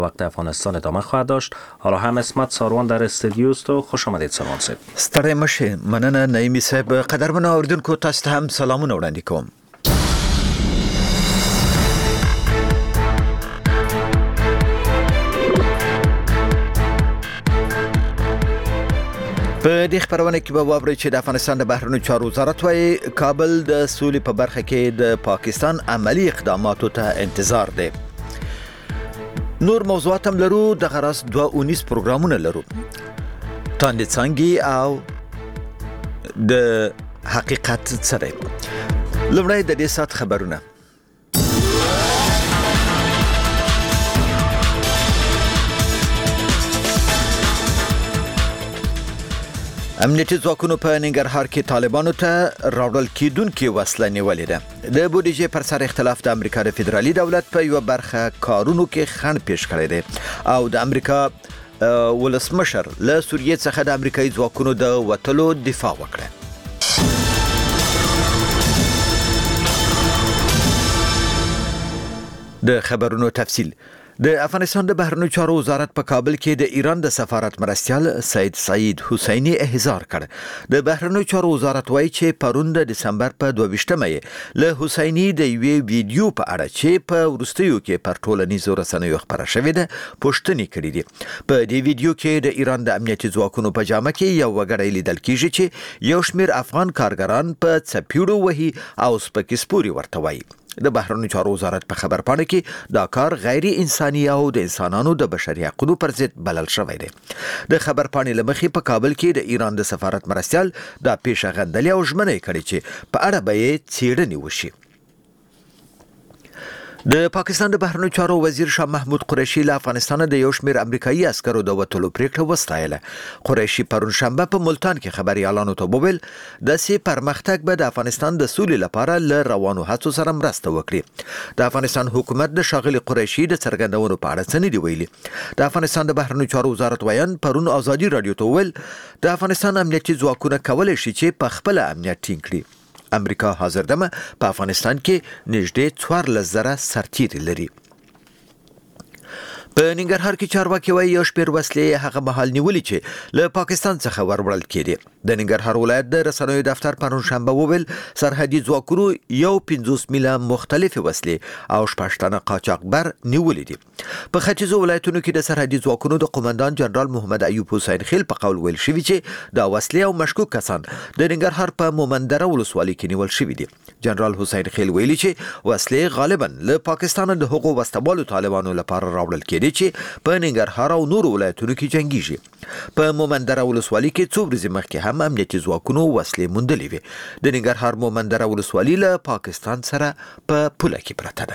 وقت افغانستان ادامه خواهد داشت. حالا هم اسمت ساروان در استودیو است و خوش آمدید ساروان صاحب. ستړی مشه. مننه نعیمی صاحب. قدرمنو اوریدونکو تاسو ته هم سلامونه وړاندې کوم. په دې خبرونه کې به واورئ چې د افغانستان د بهرنیو چارو وزارت وايي کابل د سولې په برخه کې د پاکستان عملی اقداماتو ته انتظار دی. نور موضوعات هم لرو. د غرض 219 پروګرامونه لرو. تاندې څنګه او د حقیقت سره. لومړی د دې سات خبرونه. امنیتي ځواکونو په ننګرهار کې طالبانو ته راوړل کېدونکې وسله نیولې ده. د بودیجې پر سر اختلاف د امریکا د فدرالي دولت په یو برخه کارونو کې خنډ پیښ کړی دی او د امریکا ولسمشر له سوریې څخه د امریکایي ځواکونو د وتلو دفاع وکړه. د خبرونو تفصیل. د افغانستان د بهرنیو چارو وزارت په کابل کې د ایران د سفارت مرستیال سید سعید حسینی احضار کړ. د بهرنیو چارو وزارت وایي چې پرون د دسمبر په 22مه له حسینی د یوې ویډیو په اړه چې په وروستیو کې پر ټولنیزو رسنیو خبره شوې ده پوښتنې کړې دي. په دې ویډیو کې د ایران د امنیتي ځواکونو په جامه کې یو وګړی لیدل کیږي چې یو شمېر افغان کارګران په څپیړو وهي او سپکسپوري ورته وایي. د بهرنیو چارو وزارت په خبرپاڼه کې دا کار غیر انساني او د انسانانو د بشري حقوقو پر ضد بلل شوی دی. د خبرپاڼې لمخې په کابل کې د ایران د سفارت مرستیال دا پیښه غندلې او ژمنه کړې چې په اړه به یې څېړنې وشي. د پاکستان د بهرنیو چارو وزیر شاه محمود قریشي له افغانستان د یو شمېر امریکایي عسکرو د وتلو پریکړه وستایله. قریشي پرون شنبه په ملتان کې خبريالانو ته وویل د سي پرمختګ به د افغانستان د سولې لپاره له روانو هڅو سره مرسته وکړي. د افغانستان حکومت د شاغلي قریشي د څرګندونو په اړه څه نه دی ویلي. د افغانستان د بهرنیو چارو وزارت ویان پرون ازادي رادیو ته ویل د افغانستان امنیتي ځواکونه کولای شي چې په خپل امنیت ټینګ کړي. امریکا حاضر دمه په افغانستان کې نږدې 14,000 سرتیري لري. په ننګرهار کې چارواکي وايي یو شمېر وسلې هغه مهال نیولې چې له پاکستان څخه وروړل کېدې. د ننګرهار ولایت د رسنیو دفتر پرون شنبه وویل سرحدي ځواکونو یو 50 میله مختلفې وسلې او 6 تنه قاچاقبر نیولې دي. په ختیځو ولایتونو کې د سرحدي ځواکونو د قومندان جنرال محمد ایوب حسین خیل په قول ویل شوی چې دا وسلې او مشکوک کسان د ننګرهار په مومندره ولسوالۍ کې نیول شوی دي. جنرال حسین خیل ویلي چې وسلې غالبا له پاکستان د حقوق واستبالو طالبانو لپاره راوړل کېدي چې په ننګرهار او نورو ولایتونو کې جنگيږي. په مومندره ولسوالۍ کې څو ورځې مخکې هم امنیتي ځواکونو وسلې موندلې وې. د ننګرهار مومندره ولسوالۍ له پاکستان سره په پوله کې پرته ده.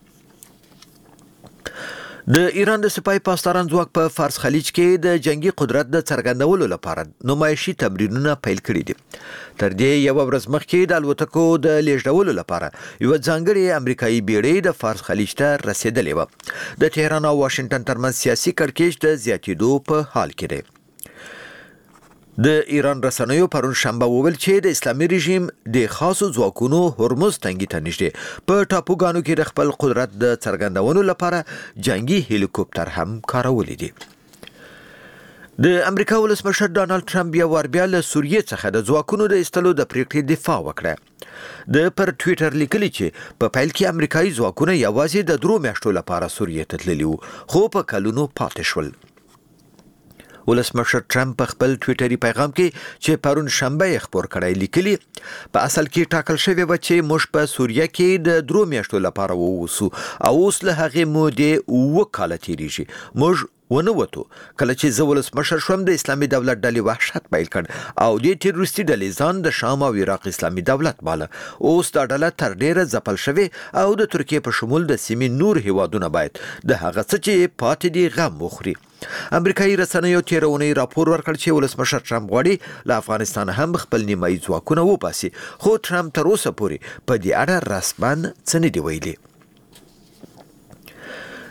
د ایران د سپای پاسداران ځواک په فارس خلیج کې د جنگي قدرت د څرګندولو لپاره نمایشي تمرینونه پیل کړي دي. تر دې یو ورځ مخکې د الوتکو د لیږدولو لپاره یو ځانګړی امریکایي بیړۍ د فارس خلیج ته رسیدلې و. د تهران او واشنگټن ترمنځ سیاسي کړکېچ د زیاتېدو په حال کې دی. د ایران رسنیو پرون شنبه وویل چې د اسلامي رژیم د خاصو ځواکونو هرمز تنګي ته نږدې په ټاپوګانو کې د خپل قدرت د څرګندولو لپاره جنگي هلیکوپټر هم کارولې دي. د امریکا ولسمشر ډانلډ ټرمپ یو وار بیا له سوریې څخه د ځواکونو د ایستلو د پریکړې دفاع وکړه. د پر ټویټر لیکلي چې په پیل کې امریکایي ځواکونه یوازې د 3 میاشتو لپاره سوریې ته تللي وو خو په کلونو پاتې شول. ولسمشر ټرمپ په خپل ټویټري پیغام کې چې پرون شنبه یې خبر کړی لیکلي په اصل کې ټاکل شوی و چې موږ په سوریه کې د 3 میاشتو لپاره ووسو او اوس له هغې مودې 2 کاله تیریږي. موږ ونه وته کله چې زه ولسمشر شوم د اسلامي دولت ډلې وحشت پیل کړ او د تروریستي ډلې ځان د شام او عراق اسلامي دولت باله. اوس دا ډله تر ډیره ځپل شوی او د ترکیه په شمول د سیمې نور هیوادونه باید د هغه څه چې پاتې دي غم وخوري. امریکایي رسنیو تیرونی راپور ورکړ چې ولسمشر ټرمپ غواړي له افغانستان هم خپل نیمایي ځواکونه وباسي خو ټرمپ تر اوسه پورې په دې اړه رسماً څه نه دی ویلي.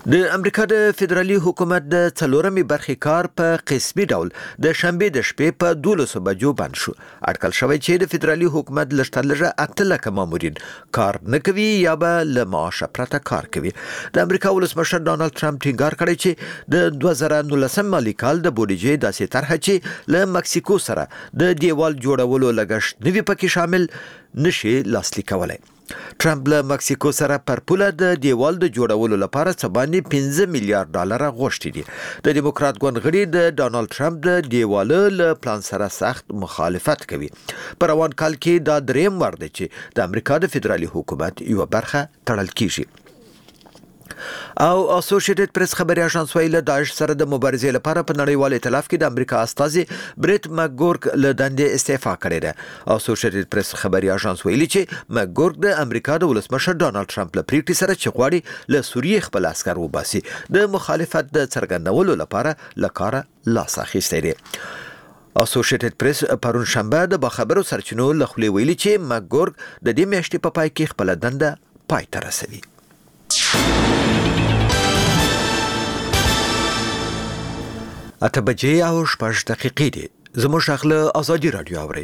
د امریکا د فدرالي حکومت د څلورمې برخې کار په قسمي ډول د شنبې د شپې په 12 بجو بند شو. اټکل شوی چې د فدرالي حکومت لږترلږه 8 لکه مامورین کار نه کوي یا به له معاش پرته کار کوي. د امریکا ولسمشر ډانلډ ټرمپ ټینګار کړی چې د 2019 مالي کال د بودیجې داسې طرحه چې له مکسیکو سره د دیوال جوړولو لګښت نوي پکې شامل نشي لاسلیک کولای. ټرمپ له مکسیکو سره پر پوله د دیوال د جوړولو لپاره څه باندې 15 میلیارډ ډالر غوښتي دي. د دیموکرات ګوند غړي د ډانلډ ټرمپ د دیوال له پلان سره سخت مخالفت کوي. په روان کال کې دا دریم وار دی چې د امریکا د فدرالي حکومت یو برخه تړل کیږي. او اسوسییټډ پریس خبري اژانس ویل داعش سره د مبارزې لپاره په نړیوال ائتلاف کې د امریکا استازي بریټ مکګورک له دندې استعفا کړې ده. اسوسییټډ پریس خبري اژانس ویلي چې مکګورک د امریکا د ولسمشر ډانلډ ټرمپ له پریکړې سره چې غواړي له سوریې خپل عسكر وباسي د مخالفت د څرګندولو لپاره لکاره لاس اخیستی دی. اسوسییټډ پریس پرون شنبه د باخبرو سرچینو له خولې ویلي چې مکګورک د دې میاشتې په پای کې خپل دنده پای ته رسوي. اته بجې او 6 دقیقې دي. زموږ شغله ازادي رادیو اوري.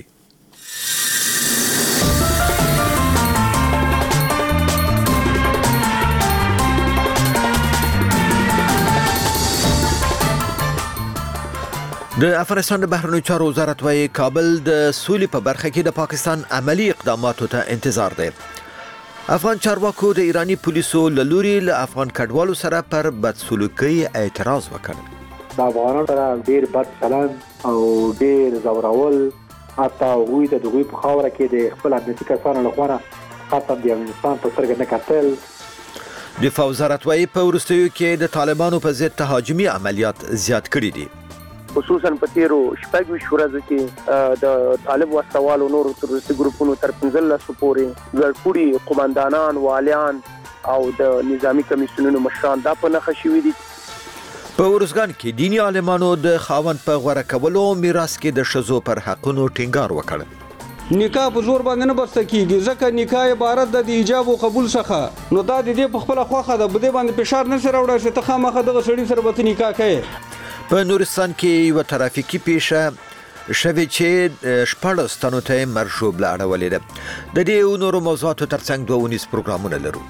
د افغانستان د بهرنیو چارو وزارت وايي کابل د سولې په برخه کې د پاکستان عملی اقداماتو ته انتظار دی. افغان چارواکو د ایرانی پولیسو له لوري له افغان کډوالو سره پر بدسلوکۍ اعتراض وکړ. د افغانانو سره ډیر بد چلند او ډیر زورول حتی هغوی ته دغوی په خاوره کې د خپل امنیتي کسانو لخوا حتی د افغانستان په سترګه نه کتل. دفاع وزارت وايي په وروستیو کې د طالبانو په ضد تهاجمي عملیات زیات کړي دي. خصوصا په تیرو شپږ ورځو کې د طالب وسوالو نور تروریستي ګروپونو تر 15 پورې ګړپوړي قومندانان والیان او د نظامی کمیسیونونو مشران دا په نښه شوي دي. په ورزګان کې دینی عالمانو د خاوند په غوړه کولو میراث کې د شذو پر حقونو ټینګار وکړ. نکاح په زور باندې نه بسته کیږي ځکه نکاح عبارت د ایجاب او قبول څخه نو دا د دې په خپل خوخه د بده باندې فشار نه سره وړي چې ته خامخه دغه سړي سره به نکاح کوي. په نورستان کې یو ترافیکي پیښه شوې چې 14 تنو ته مرشوب لاړولې ده. د دې نورو موضوعاتو ترڅنګ 2 پروګرامونه لرو.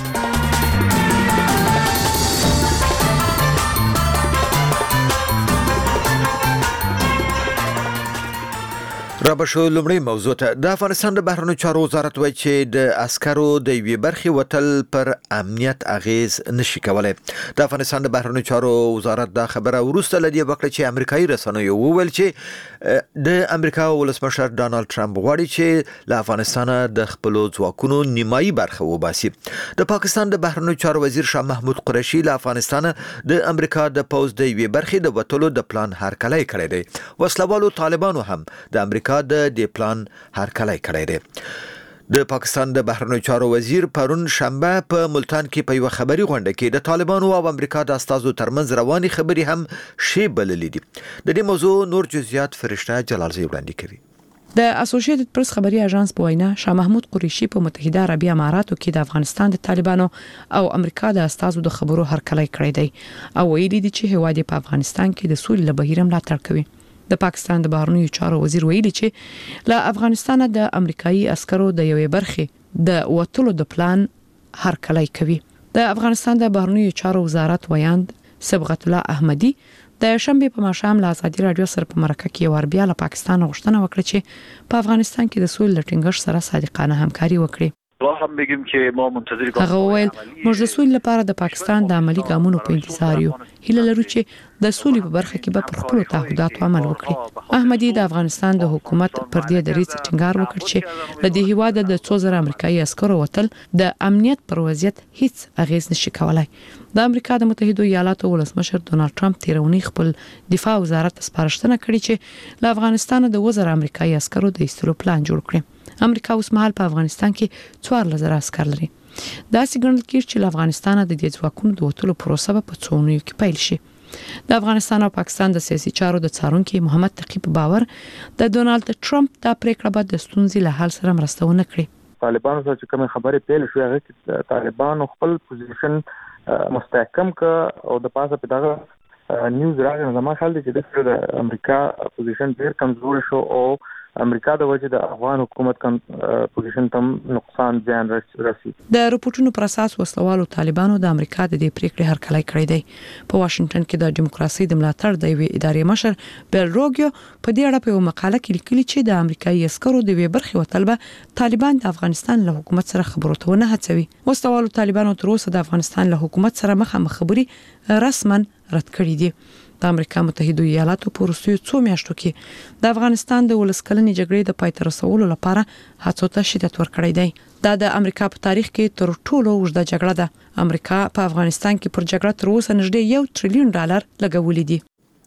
رابشو لومړی موضوع ته د افغانستان د بهرنیو چارو وزارت وایي چې د عسکرو د یوې برخې وتل پر امنیت اغیز نشي کولای. د افغانستان د بهرنیو چارو وزارت دا خبره وروسته لدی وکړه چې امریکایي رسنیو وویل چې د امریکا ولسمشر ډانلډ ټرمپ غواړي چې له افغانستان د خپل ځواکونو نیمایي برخه وباسي. د پاکستان د بهرنیو چارو وزیر شاه محمود قریشي له افغانستان د امریکا د پوز د یوې برخې د وتلو د پلان هرکلی کړی دی. وسلوالو طالبانو هم د امریکا د دې پلان هرکلی کړی دی. د پاکستان د بهرنیو چارو وزیر پرون شنبه په ملتان کې په یو خبري غونډه کې د طالبانو او امریکا د استازو ترمنځ رواني خبري هم شی بللې دي. د دې موضوع نور جزئیات فرشته جلالزی وړاندې کوي. د اسوسییټډ پریس خبري اژانس په وینا شاه محمود قریشي په متحده عربی اماراتو کې د افغانستان د طالبانو او امریکا د استازو د خبرو هرکلی کړی دی او ویلي دي چې هواد په افغانستان کې د سولې لپاره ملاتړ کوي. د پاکستان د بهرنیو چارو وزیر ویلي چې له افغانستان د امریکایي عسکرو د یوې برخې د وټولو د پلان هرکلی کوي. د افغانستان د بهرنیو چارو وزارت ویاند صبغت الله احمدي د شنبه په ماښام له ازادي رادیو سره په مرکه کې وربیا له پاکستان غوښتنه وکړه چې په افغانستان کې د سولې لټینګښت سره صادقانه همکاري وکړي. هم بگیم که ما منتظر هغه وویل موږ د سولې لپاره د پاکستان د عملی ګامونو په انتظار یو. هیله لرو چې د سولې په برخه کې به پر خپل تعهداتو عمل وکړي. احمدي د افغانستان د حکومت پر دې دریځ ټینګار وکړ چې له دې هیواده د 2000 امریکایي عسکرو وتل د امنیت پر وضعیت هیڅ اغیز نشي کولای. د امریکا د متحده ایالاتو ولسمشر ډونالډ ټرمپ تیرونی خپل دفاع وزارت سپارښتنه کړې چې له افغانستان د 2000 امریکایي عسکرو د ایستلو پلان جوړ کړي. امریکا اوس مهال په افغانستان کې 4000 عسكر لري. دا څنګه کېږي چې له افغانستان د دې ځواکونو د وټولو پروسه په څونیو کې پیل شي. د افغانستان او پاکستان د سیاسي چارو د څارونکو محمد تقی په باور د ډونالډ ټرمپ د پریکړه به د ستونزې له حل سره مرسته ونه کړي. طالبانو سره کوم خبرې پیل شوې هغه کې طالبانو خپل پوزیشن مستحکم ک او د پاسه په دغه نیوز راغی. زما خیال دی چې د امریکا پوزیشن ډیر کمزور شو او امریکا د وجه د افغان حکومت پوزیشن تم نقصان زیان رسي. د رپورټونو پر اساس وسلوالو طالبانو د امریکا د دې پریکړې هرکلی کړی دی. په واشنگټن کې د دیموکراسي د ملاتړ د وی ادارې مشر بیل روګیو په دې اړه په مقاله کې لیکلي چې د امریکایي عسکرو د وی برخې وطلبه طالبان د افغانستان له حکومت سره خبرو ته نه هڅوي. وسلوالو طالبانو تر اوسه د افغانستان له حکومت سره مخامخ خبري رسما رد کړې دي. د امریکا متحده ایالاتو په وروستیو څو میاشتو کې د افغانستان د ولسکلنې جګړې د پای ته رسولو لپاره هڅو ته شدت ورکړی دی. دا د امریکا په تاریخ کې تر ټولو اوږده جګړه ده. امریکا په افغانستان کې پر جګړه تر اوسه نږدې $1 تریلیون لګولي دي.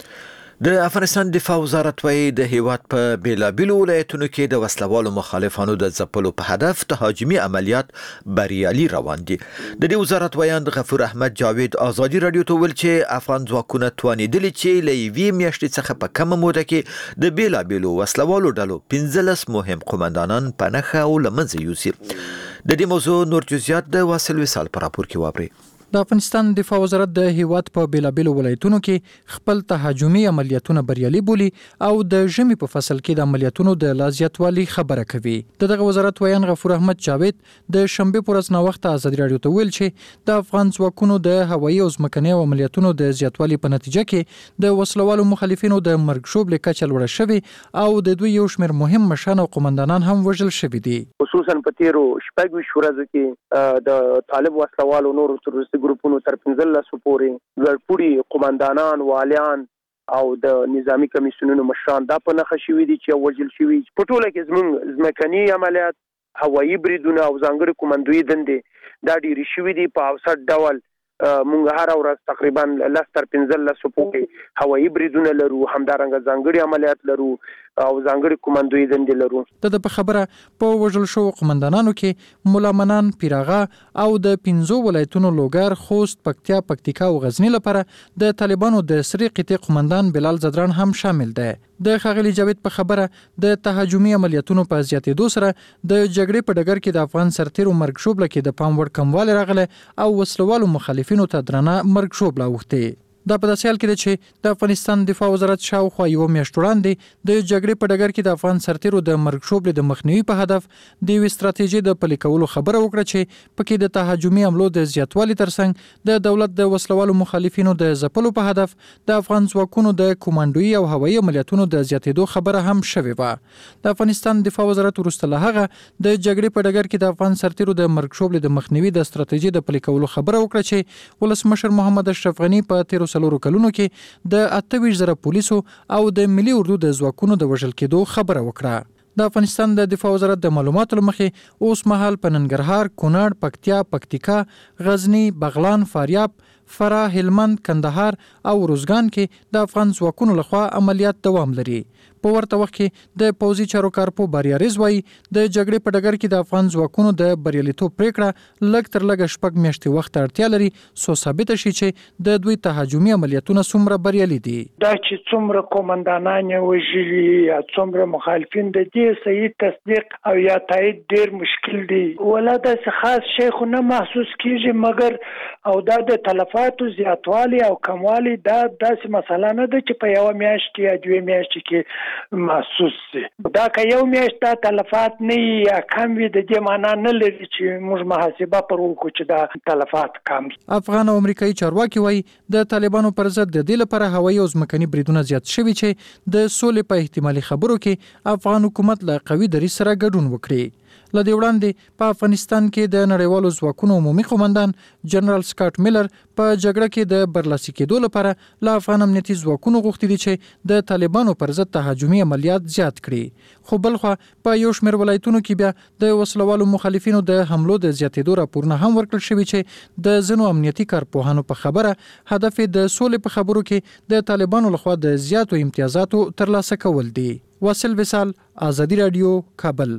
د افغانستان دفاع وزارت وايي د هیواد په بیلابیلو ولایتونو کې د وسلوالو مخالفانو د ځپلو په هدف تهاجمي عملیات بریالي روان دي. د دې وزارت ویاند غفور احمد جاوید ازادي رادیو ته ویل چې افغان ځواکونه توانیدل چې له یوې میاشتې څخه په کمه موده کې د بیلابیلو وسلوالو ډلو 15 مهم قومندانان په نښه او له منځه یوسي. د دې موضوع نور جزئیات د واصل وصال په راپور کې واورئ. د افغانستان دفاع وزارت د هیواد په بیلابیلو ولایتونو کې خپل تهاجمي عملیاتونه بریالي بولي او د ژمي په فصل کې د عملیاتونو د لا زیاتوالي خبره کوي. دغه وزارت ویان غفور احمد جاوید د شنبه پر ورځ نوښت ازادي رادیو ته ویل چې د افغان ځواکونو د هوایي او ځمکني عملیاتونو د زیاتوالي په نتیجه کې د وسلوالو مخالفینو د مرګ شوبلې کچه لوړه شوې او د دوی یو شمېر مهم مشران او قومندانان هم وژل شوي دي. خصوصا په تیرو شپږ ورځو کې د طالب وسلوالو نور تروریستي ګروپونو تر 15 پورې ګړپوړي قومندانان والیان او د نظامی کمیسیونونو مشران دا په نخښه شوي دي چې وژل شوي. په ټوله کې زموږ ځمکني عملیات هوایي بریدونه او ځانګړي کومندوي دندې دا ډېرې شوي دي. په اوسط ډول مونږ هر ورځ تقریبا 10 تر 15 پورې هوایي بریدونه لرو، همدارنګه ځانګړي عملیات لرو او ځانګړي کومندوي دندې لرو. د خبره په وژل شو قومندانانو کې مولا منان پیراغا او د 15 ولایتونو لوګر، خوست، پکتیا، پکتیکا او غزنی لپاره د طالبانو د سری قطې قومندان بلال زدران هم شامل دی. د خغلی جاوید په خبره د تهاجمي عملیاتونو په زیاتېدو سره د جګړې په ډګر کې د افغان سرتیرو مرګ شوبله کې د پام وړ کموالی راغله او وسلوالو مخالفینو ته درنه مرګ شوبله اوښتې. دا په داسې حال کې ده چې د افغانستان دفاع وزارت شاوخوا یو میاشت وړاندې د جګړې په ډګر کې د افغان سرتیرو د مرګ شوبلې د مخنیوي په هدف د یوې ستراتیژۍ د پلي کولو خبره وکړه چې پکې د تهاجمي حملو د زیاتوالي ترڅنګ د دولت د وسلوالو مخالفینو د ځپلو په هدف د افغان ځواکونو د کومانډوي او هوایي عملیاتونو د زیاتېدو خبره هم شوې وه. د افغانستان دفاع وزارت وروسته له هغه د جګړې په ډګر کې د افغان سرتیرو د مرګ شوبلې د مخنیوي د ستراتیژۍ د پلي کولو خبره وکړه چې ولسمشر محمد اشرف غنی په 13 کلونو کې د 28,000 پولیسو او د ملي اردو د ځواکونو د وژل کېدو خبره وکړه. د افغانستان د دفاع وزارت د معلوماتو لمخې اوس مهال په ننګرهار، کونړ، پکتیا، پکتیکا، غزنی، بغلان، فاریاب، فراه، هلمند، کندهار او روزګان کې د افغان ځواکونو لخوا عملیات دوام لري. په ورته وخت کې د پوځي چارو کارپو باریاریز وایي د جګړې په ډګر کې د افغان ځواکونو د بریالیتوب پریکړه لږ تر لږه 6 میاشتې وخت اړتیا لري څو ثابت شي چې د دوی تهاجمي عملیاتونه څومره بریالي دي. دا چې څومره قومندانان وژلي یا څومره مخالفین د دې صحیح تصدیق او یا تایید ډیر مشکل دی. ولا د خاص شی خو نه محسوس کیږي مګر او دا د تلفاتو زیاتوالی او کموالی دا داسې مسله نه ده چې په یو میاشت یا 2 میاشتې کې محسوس دي. دا که یو میاشت دا تلفات نه یا کم وي د دې معنا نه لري چې موږ محاسبه پر وکړو چې دا تلفات کم. افغان او امریکایي چارواکي وایي د طالبانو پر ضد د دې لپاره هوایي او ځمکني بریدونه زیات شوي چې د سولې په احتمالي خبرو کې افغان حکومت له قوي دریځ سره ګډون وکړي. لدې وړاندې په افغانستان کې د نړیوالو ځواکونو عمومي قومندان جنرال سکاټ میلر په جګړه کې د برلاسي کېدو لپاره له افغان امنیتي ځواکونو غوښتي دي چې د طالبانو پر ضد تهاجمي عملیات زیات کړي. خو بلخوا په یو شمېر ولایتونو کې بیا د وسلوالو مخالفینو د حملو د زیاتېدو راپورونه هم ورکړل شوي چې د ځینو امنیتي کارپوهانو په خبره هدف د سولې په خبرو کې د طالبانو لخوا د زیاتو امتیازاتو ترلاسه کول دي. واصل وصال، آزادی رادیو، کابل.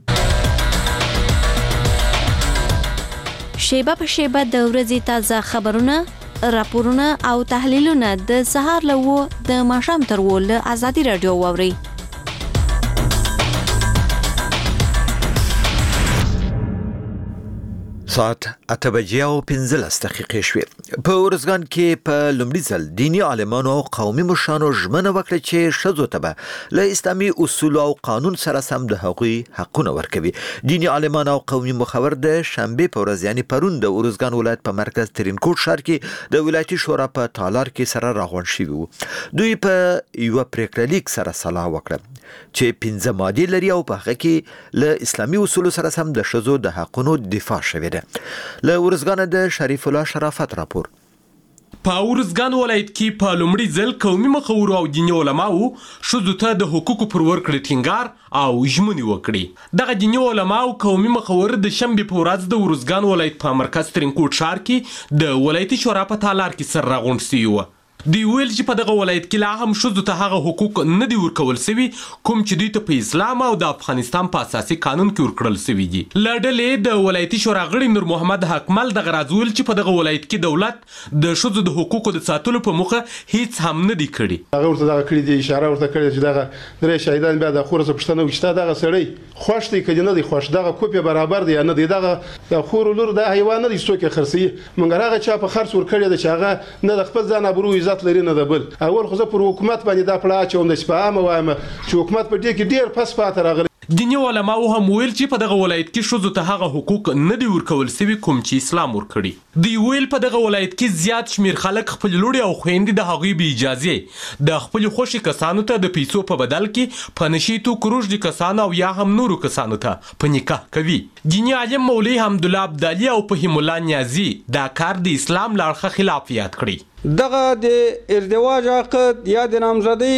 شیبه په شیبه د ورځې تازه خبرونه، راپورونه او تحلیلونه د سهار له د ماښام تر له آزادی رادیو واوري. ساعت 8:15 شوې. په ورزګان کې په لومړي ځل دینی عالمانو او قومي مشرانو ژمنه وکړه چې ښځو ته به له اسلامي اصول او قانون سره سم د هغوی حقونه ورکوي. دینی عالمان او قومي مخور د شنبې په ورځ یعنی پرون د ورزګان ولایت په مرکز ترینکوټ ښار کې د ولایتي شورا په تالار کې سره راغونډ شوي وو. دوی په یو پریکړه لیک سره صلاح وکړه چې 15 مادې لري او په هغه کې له اسلامي اصول سره سم د ښځو د حقونو دفاع شوی ده. له ورزګان د شریف الله شرافت راپور. په ورزګان ولایت کې په لومړي ځل قومي مخور او دیني علماو ښځو ته د حقوقو پر ورکړې ټینګار او ژمنې وکړې. دغه دیني علماو قومي مخور د شنبې په ورځ د ورزګان ولایت په مرکز ترینکوټ ښار کې د ولایتي شورا په تالار کې سره راغونډ شوي وو. دوی ویل چې په دغه ولایت کې لا هم ښځو ته هغه حقوق نه دي ورکول شوي کوم چې دوی ته په اسلام او د افغانستان په اساسي قانون کې ورکړل شوي دي. له ډلې د ولایتي شورا غړي نور محمد حکمل دغه راز ویل چې په دغه ولایت کې دولت د ښځو د حقوقو د ساتلو په موخه هیڅ هم نه دي کړي. هغه ورته دغه کړي دي اشاره ورته کړې چې دغه درې شهیدان بیا د خور څخه پښتنه وشته دغه سړی خوښ دی کله نه دی خوښ دغه کوپی برابر دی نه دی دغه خور لور د حیوان نه دي څوک خرسي مونږ هغه چا په خرڅ ور کړی د چې هغه نه د خپل ځان ابرو عزت لري نه د بل اول خو زه پر حکومت باندې دا پړه چوم د شپه ما وایم چې حکومت په دې کې ډیر پس پاتې راغلی. دیني علماو هم ویل چې په دغه ولایت کې ښځو ته هغه حقوق نه دي ورکول شوي کوم چې اسلام ورکړي. دوی ویل په دغه ولایت کې زیات شمیر خلک خپل لوڼې او خویندې د هغوی بې اجازې د خپلې خوښې کسانو ته د پیسو په بدل کې په نشي توکو روږدي کسانو او یا هم نورو کسانو ته په نکاح کوي. دیني عالم مولوي حمدالله ابدالي او فهیم الله نیازي دا کار د اسلام له اړخه خلاف یاد کړي. دغه د ازدواج عقد یا د نامزدۍ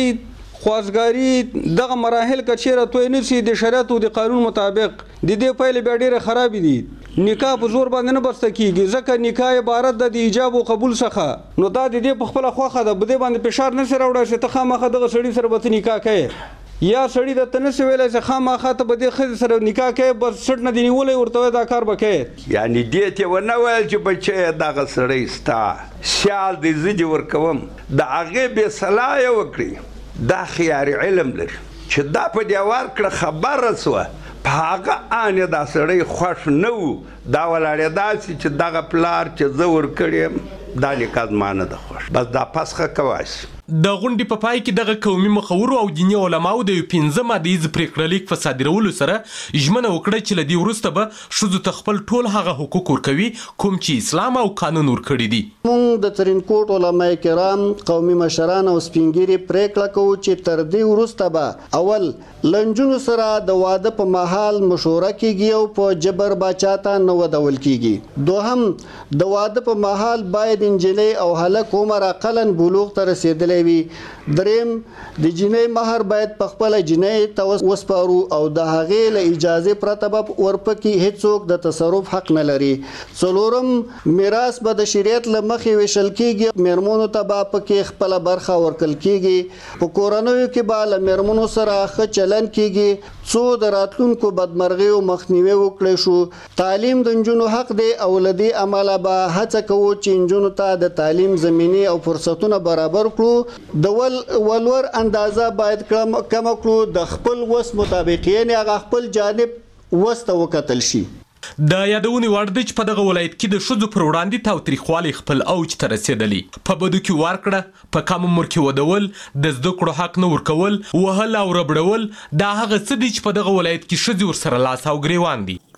خوازګاری دغه مراحل کچیره توی نشي د شریعت او د قانون مطابق د دې پایله بیا ډیره خراب دي. نکاح په زور باندې نه بسته کیږي ځکه نکاح عبارت د ایجاب او قبول څخه نو دا د دې په خپل خوخه ده بده باندې فشار نه سره وړي چې ته خامخه دغه سړی سره به نکاح کوي یا سړی د تنه ویلای چې خامخه ته بده خځه سره نکاح کوي بس سټ نه دی نیولې ورته دا کار وکړي. یعنی دې ته ونه ویل چې بچي دغه سړی ستا شال دې زدي ورکوم د هغه به صلاح وکړي دا خيار علم لري چې دا په دیوار کړه خبر رسوه په هغه ان دا سړی خوښ نه وو دا ولاړې دا چې دغه پلار چې زور کړي دا لیکاد مان نه خوښ بس دا پسخه کواش. د غونډې په پای کې دغه قومي مخور او دیني علماو د 15 مادې پریکړه لیک په صادرولو سره ژمنه وکړه چې لدی وروسته به ښځو ته خپل ټول هغه حقوق ورکوي کوم چې اسلام او قانون ورکړي دي. موږ د ترینکوټ علماء کرام قومي مشران او سپینګيري پریکړه کوو چې تر دې وروسته به اول لنجونو سره د واده په محل مشوره کیږي او په جبر باچاته نه ودول کیږي. دوهم د واده په محل باید انجلۍ او هلک عمر اقلن بلوغ ته رسیدلی وي. دریم د جنۍ مہر باید په خپل جنۍ ته وسپارو او د هغې له اجازه پرته به ورپکې هیڅوک د تصرف حق نه لري. څلورم میراث به د شریعت له مخې ویشل کیږي میرمنو ته به پکې خپل برخه ورکول کیږي. په کورنیو کې به له میرمنو سره ښه چلن کیږي څو د راتلونکو بدمرغۍ مخنیوي وکړي شو. تعلیم د نجونو حق دی او لدی عمله به هڅه کوو چې نجونو ته د تعلیم زمینی او فرصتونه برابر کړو. د ولور اندازه باید کم کړو د خپل وس مطابق یعنی هغه خپل جانب وسته وکتل شي. د یادونې وړ دی چې په دغه ولایت کې د ښځو پر وړاندې تاوتریخوالی خپل اوج ته رسېدلی. په بدو کې وار کړه په کم عمر کې ودول د زده کړو حق نه ورکول وهل او ربړول دا هغه څه دي چې په دغه ولایت کې ښځې ورسره لاس او ګریوان دي.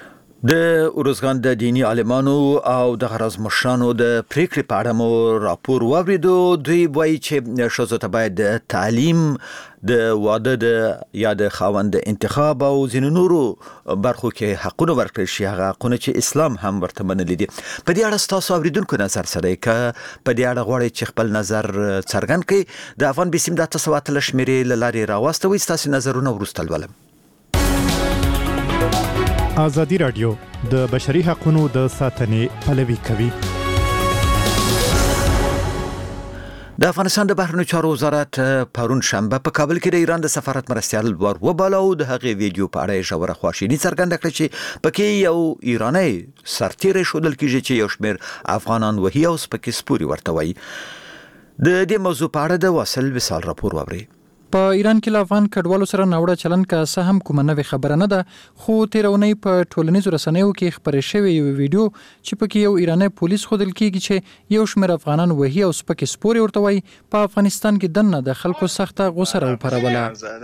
د ورزګان د دینی عالمانو او د غرض مشرانو د پریکړې په اړه مو راپور واوریدو. دوی وایي چې ښځو ته باید د تعلیم د واده د یا د خاوند انتخاب او ځینو نورو برخو کې حقونه ورکړل شي هغه حقونه چې اسلام هم ورته منلي دي. په دې اړه ستاسو اوریدونکو نظر سره که په دې اړه غواړئ چې خپل نظر څرګند کړئ د افغان بسیم د 9 شمیرې له لارې راواستوئ. ستاسو نظرونه وروسته لولم. ازادي رادیو د بشري حقوقو د ساتنې پلوي کوي. د افغانستان د بهرنیو چارو وزارت پرون شنبه په کابل کې د ایران د سفارت مرستیال ور وباله او د هغې ویډیو په اړه ژوره خواشیني څرګنده کړه چې پکې یو ایرانی سرتیری ښودل کېږي چې یو شمېر افغانان وهي او سپکې سپوري ورته وایي. د دې موضوع په اړه د واصل وصال راپور واورئ. په ایران کې له افغان کډوالو سره ناوړه چلند کا څه هم کومه نوې خبره نه ده، خو تیرونی په ټولنیزو رسنیو کې خبرې شوې یو ویډیو چې پکې یو ایرانی پولیس ښودل کیږي چې یو شمېر افغانان وهي او سپکې سپورې ورته وایي، په افغانستان کې دننه د خلکو سخته غوسه راوپاروله.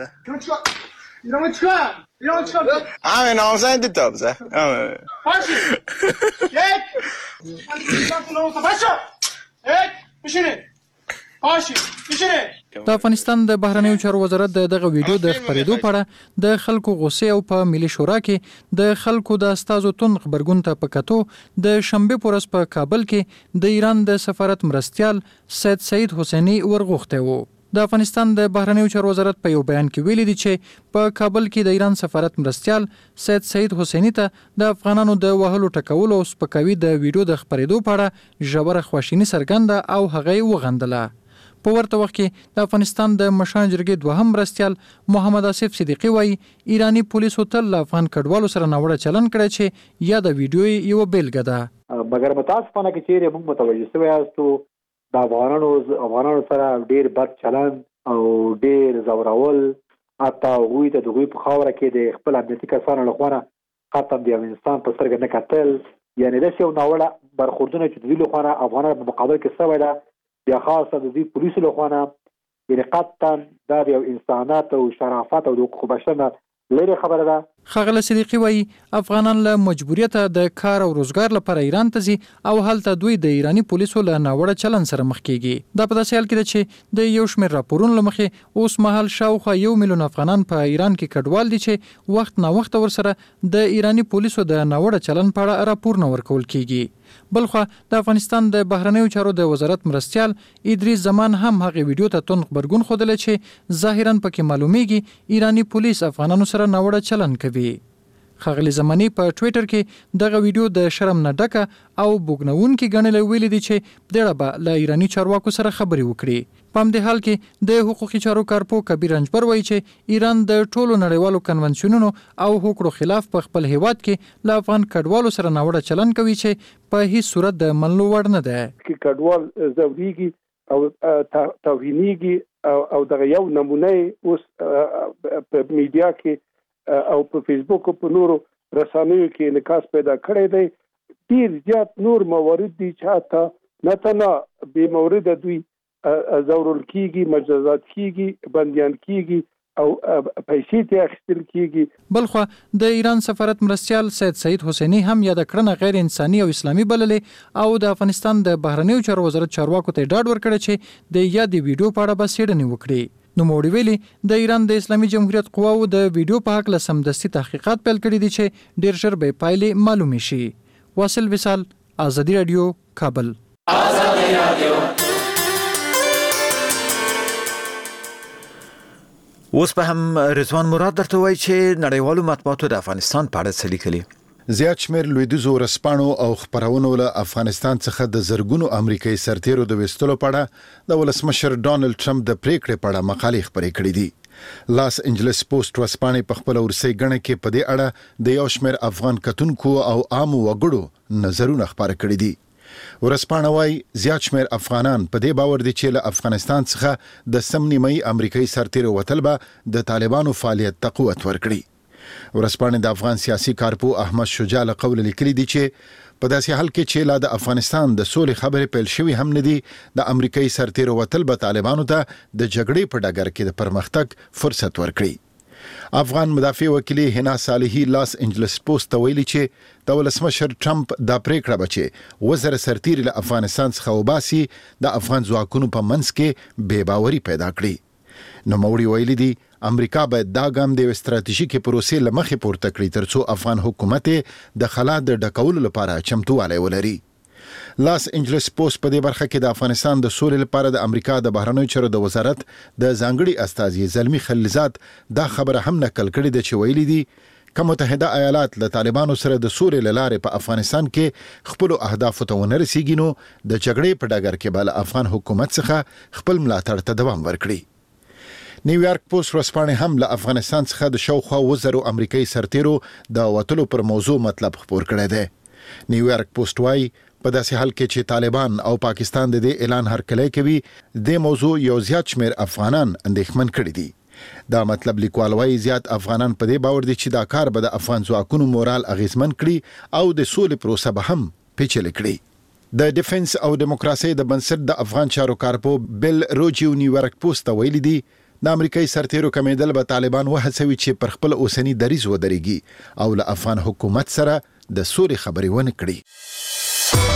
همه نامزن دید تابزه د افغانستان د بهرنیو چارو وزارت دغه ویډیو د خبرېدو په اړه د خلکو غوسې او په ملي شورا کې د خلکو د استازو تون خبرګون ته په کتو د شنبه په ورځ په کابل کې د ایران د سفارت مرستیال سید حسینی ورغوښته وو. د افغانستان د بهرنیو چارو وزارت په یو بیان کې ویلي دی چې په کابل کې د ایران سفارت مرستیال سید حسینی ته د افغانانو د وهلو ټکولو او سپکاوي د ویډیو د خبرېدو په اړه ژوره خواشیني څرګنده او هغه یې وغندله. په ورته وخت کې د افغانستان د مشرانو جرګې دوهم مرستیال محمد آصف صدیقي وایي ایرانی پولیسو تل له افغان کډوالو سره ناوړه چلند کړی چې یا د ویډیو یو بیلګه ده. مګر متاسفانه کې چیرې موږ متوجه شوی یاستو د افغانانو سره ډیر بد چلند او ډیر زورول، حتی هغوی ته د هغوی په خاوره کې د خپل امنیتي کسانو لخوا قطعا د افغانستان په سترګه نه کتل، یعنې داسې یو ناوړه برخوردونه چې د دوی لخوا افغانانو په مقابل کې شوی ده، بیا خاصه د دوی پولیسو لخوا یعنې قطعا دا د یو انسانات او شرافت او د حقوق بشر نه لرې خبره ده. ښاغلی صدیقي وایي افغانان له مجبوریته د کار او روزګار لپاره ایران ته ځي او هلته دوی د ایرانی پولیسو له ناوړه چلند سره مخ کیږي. دا په داسې حال کې ده چې د یو شمېر راپورونو له مخې اوس مهال شاوخوا 1 میلیون افغانان په ایران کې کډوال دي چې وخت ناوخته ورسره د ایرانی پولیسو د ناوړه چلند په اړه راپورونه ورکول کیږي. بلخوا د افغانستان د بهرنیو چارو د وزارت مرستیال ادریس زمان هم هغه ویډیو ته تون خبرګون ښودلی چې ظاهرا پکې معلومیږي ایرانی پولیس افغانانو سره ناوړه چلند کوي. ښاغلي زماني په ټویټر کې دغه ویډیو د شرم نه ډکه او بوګنونکې ګڼلی ویلي دي چې دېړه به له ایرانی چارواکو سره خبرې وکړي. په همدې حال کې د حقوقي چارو کارپو کبیر رنجبر وایي چې ایران د ټولو نړیوالو کنونشنونو او حقوقو خلاف په خپل هیواد کې له افغان کډوالو سره ناوړه چلند کوي چې په هیڅ صورت د منلو وړ نه ده. کډوال زوريږي او توهینيږي او دغه یو نمونه اوس په میډیا کې او په فیسبوک او په نورو رسنیو کې انعکاس پیدا کړی دی. ډیر زیات نور موارد دي چې حتی نه تنها بې مورده دوی زورول کیږي، مجازات کیږي، بندیان کیږي او پیسې ته اخیستل کیږي. بلخوا د ایران سفارت مرستیال سید حسینی هم یاد کړنه غیر انساني او اسلامي بللې او د افغانستان د بهرنیو چارو وزارت چارواکو ته ډاډ ورکړ چې د یادې ویډیو په اړه به څېړنې وکړي. نو موړي ویلي د ایران د اسلامي جمهوریت قواو د ویډیو په حق له سمدستي تحقیقات پیل کړي دي چې ډیر ژر به پایلې معلومې شي. واصل وصال، آزادي رادیو، کابل. آزادي رادیو. اوس په هم رضوان مراد درته وایي چې نړیوالو مطبوعاتو د افغانستان په اړه څه لیکلي. زیات شمیر لویدیځو ورځپاڼو او خبرونو له افغانستان څخه د زرګونو امریکایي سرتیرو د وستلو په اړه د ولسمشر ډانلډ ټرمپ د پریکړې په اړه مقالې خبرې کړې دي. لاس انجلس پوسټ ورځپاڼې په خپل ورسۍ غڼه کې په دې اړه د یو شمیر افغان کتونکو او عامو وګړو نظرونه خبرې کړې دي. ورځپاڼه وايي زیات شمیر افغانان په دې باور دي چې له افغانستان څخه د سمنیمي امریکایي سرتیرو وتل به د طالبانو فعالیت ته قوت ورکړي. ورځپاڼې د افغان سیاسي کارپو احمد شجاع له قول لیکلي دي چې په داسې حال کې چې لا د افغانستان د سولې خبرې پیل شوې هم نه دي، د امریکایي سرتیرو وتل به طالبانو ته د جګړې په ډګر کې د پرمختګ فرصت ورکړي. افغان مدافع وکیل هنا صالحي لاس انجلس پوسټ ته ویلي چې د ولسمشر ټرمپ دا پریکړه به چې وزیر سرتیر له افغانستان څخه وباسي د افغان ځواکونو په منځ کې بې باوري پیدا کړي. نو موري ویلي دي امریکا باید دا ګام د استراتیژیکي پروسې لمخې پورته کړي ترڅو افغان حکومت د خلا د ډکولو لپاره چمتووالی ولري. لاس انجلس پوسټ په دې برخه کې د افغانستان د سولې لپاره د امریکا د بهرنیو چارو د وزارت د ځانګړي استازي زلمی خلیلزاد دا خبره هم نقل کړې ده چې ویلي دي که متحده ایالات له طالبانو سره د سولې له لارې په افغانستان کې خپل اهدافو ته ونه رسیږي نو د جګړې په ډګر کې به له افغان حکومت څخه خپل ملاتړ ته دوام ورکړي. نیویارک پوسټ ورځپاڼې هم له افغانستان څخه د شاوخوا 1000 امریکایي سرتیرو د وتلو پر موضوع مطلب خپور کړی دی. نیویارک پوسټ وايي په داسې حال کې چې طالبان او پاکستان د دې اعلان هرکلی کوي د موضوع یو زیات شمیر افغانان اندېښمن کړي دي. دا مطلب لیکوال وايي زیات افغانان په دې باور دي چې دا کار به د افغان ځواکونو مورال اغیزمن کړي او د سولې پروسه به هم پیچلې کړي. د ډیفنس او دیموکراسي د بنسټ د افغان چارو کارپو بل روجیو نیویارک پوسټ ویلي دي د امریکایي سرتیرو کمیدل به طالبان وهڅوي چې پر خپل اوسنی دریځ ودرېږي او له افغان حکومت سره د سولې خبرې ونه کړي.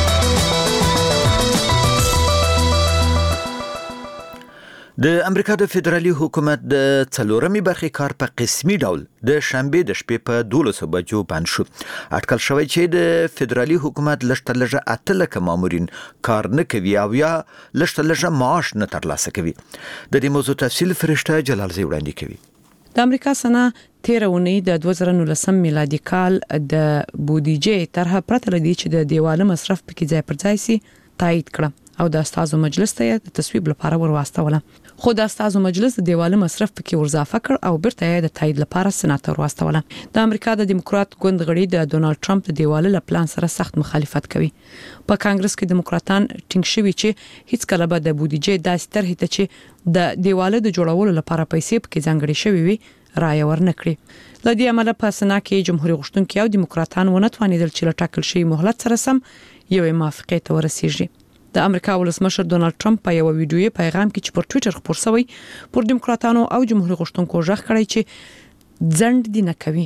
د امریکا د فدرالي حکومت د څلورمې برخې کار په قسمي ډول د شنبه د شپې په 12 بجو بند شو. اټکل شوی چې د فدرالي حکومت لږ 8 لکه مامورین کار نه کوي او یا لږ معاش نه ترلاسه کوي. د دې موضوع تفصیل فرشته جلال زی وړاندې کوي. د امریکا سنا 13 اونۍ د 2019 میلادي کال د بودیجې طرح پرته لدی چې د دیواله مصرف پکې ځای پر ځای سي تایید کړه او د استازو مجلس ته د تصویب لپاره ورواستوله. خو د استازو مجلس د دیواله مصرف پکې ورزافه کړ او بیرته د تایید لپاره سېنات ورواستوله. د امریکا د دیموکرات ګوند غړي د ډونالد ټرمپ د دیواله لپلان سره سخت مخالفت کوي. په کانګرس کې دیموکراتان ټینګ شوي چې هیڅ کله به د بودیجې داسې طرحه ته چې د دیواله د جوړولو لپاره پیسې پکې ځانګړي شوي وي رایه ورنکړي. لدی عمله په سنا کې جمهوریت غوښتونکي او دیموکراتان ونه توانیدل چې له ټاکل شوی مهلت سره سم یو موافقه ته ورسیږي. د امریکا ولسمشر ډونالد ټرمپ په یو ویډیوي پیغام کې چې پر ټوئیټر خپور شوی پر دیموکراتانو او جمهوریت غوښتونکو ژغ کړی چې ځند دي نه کوي.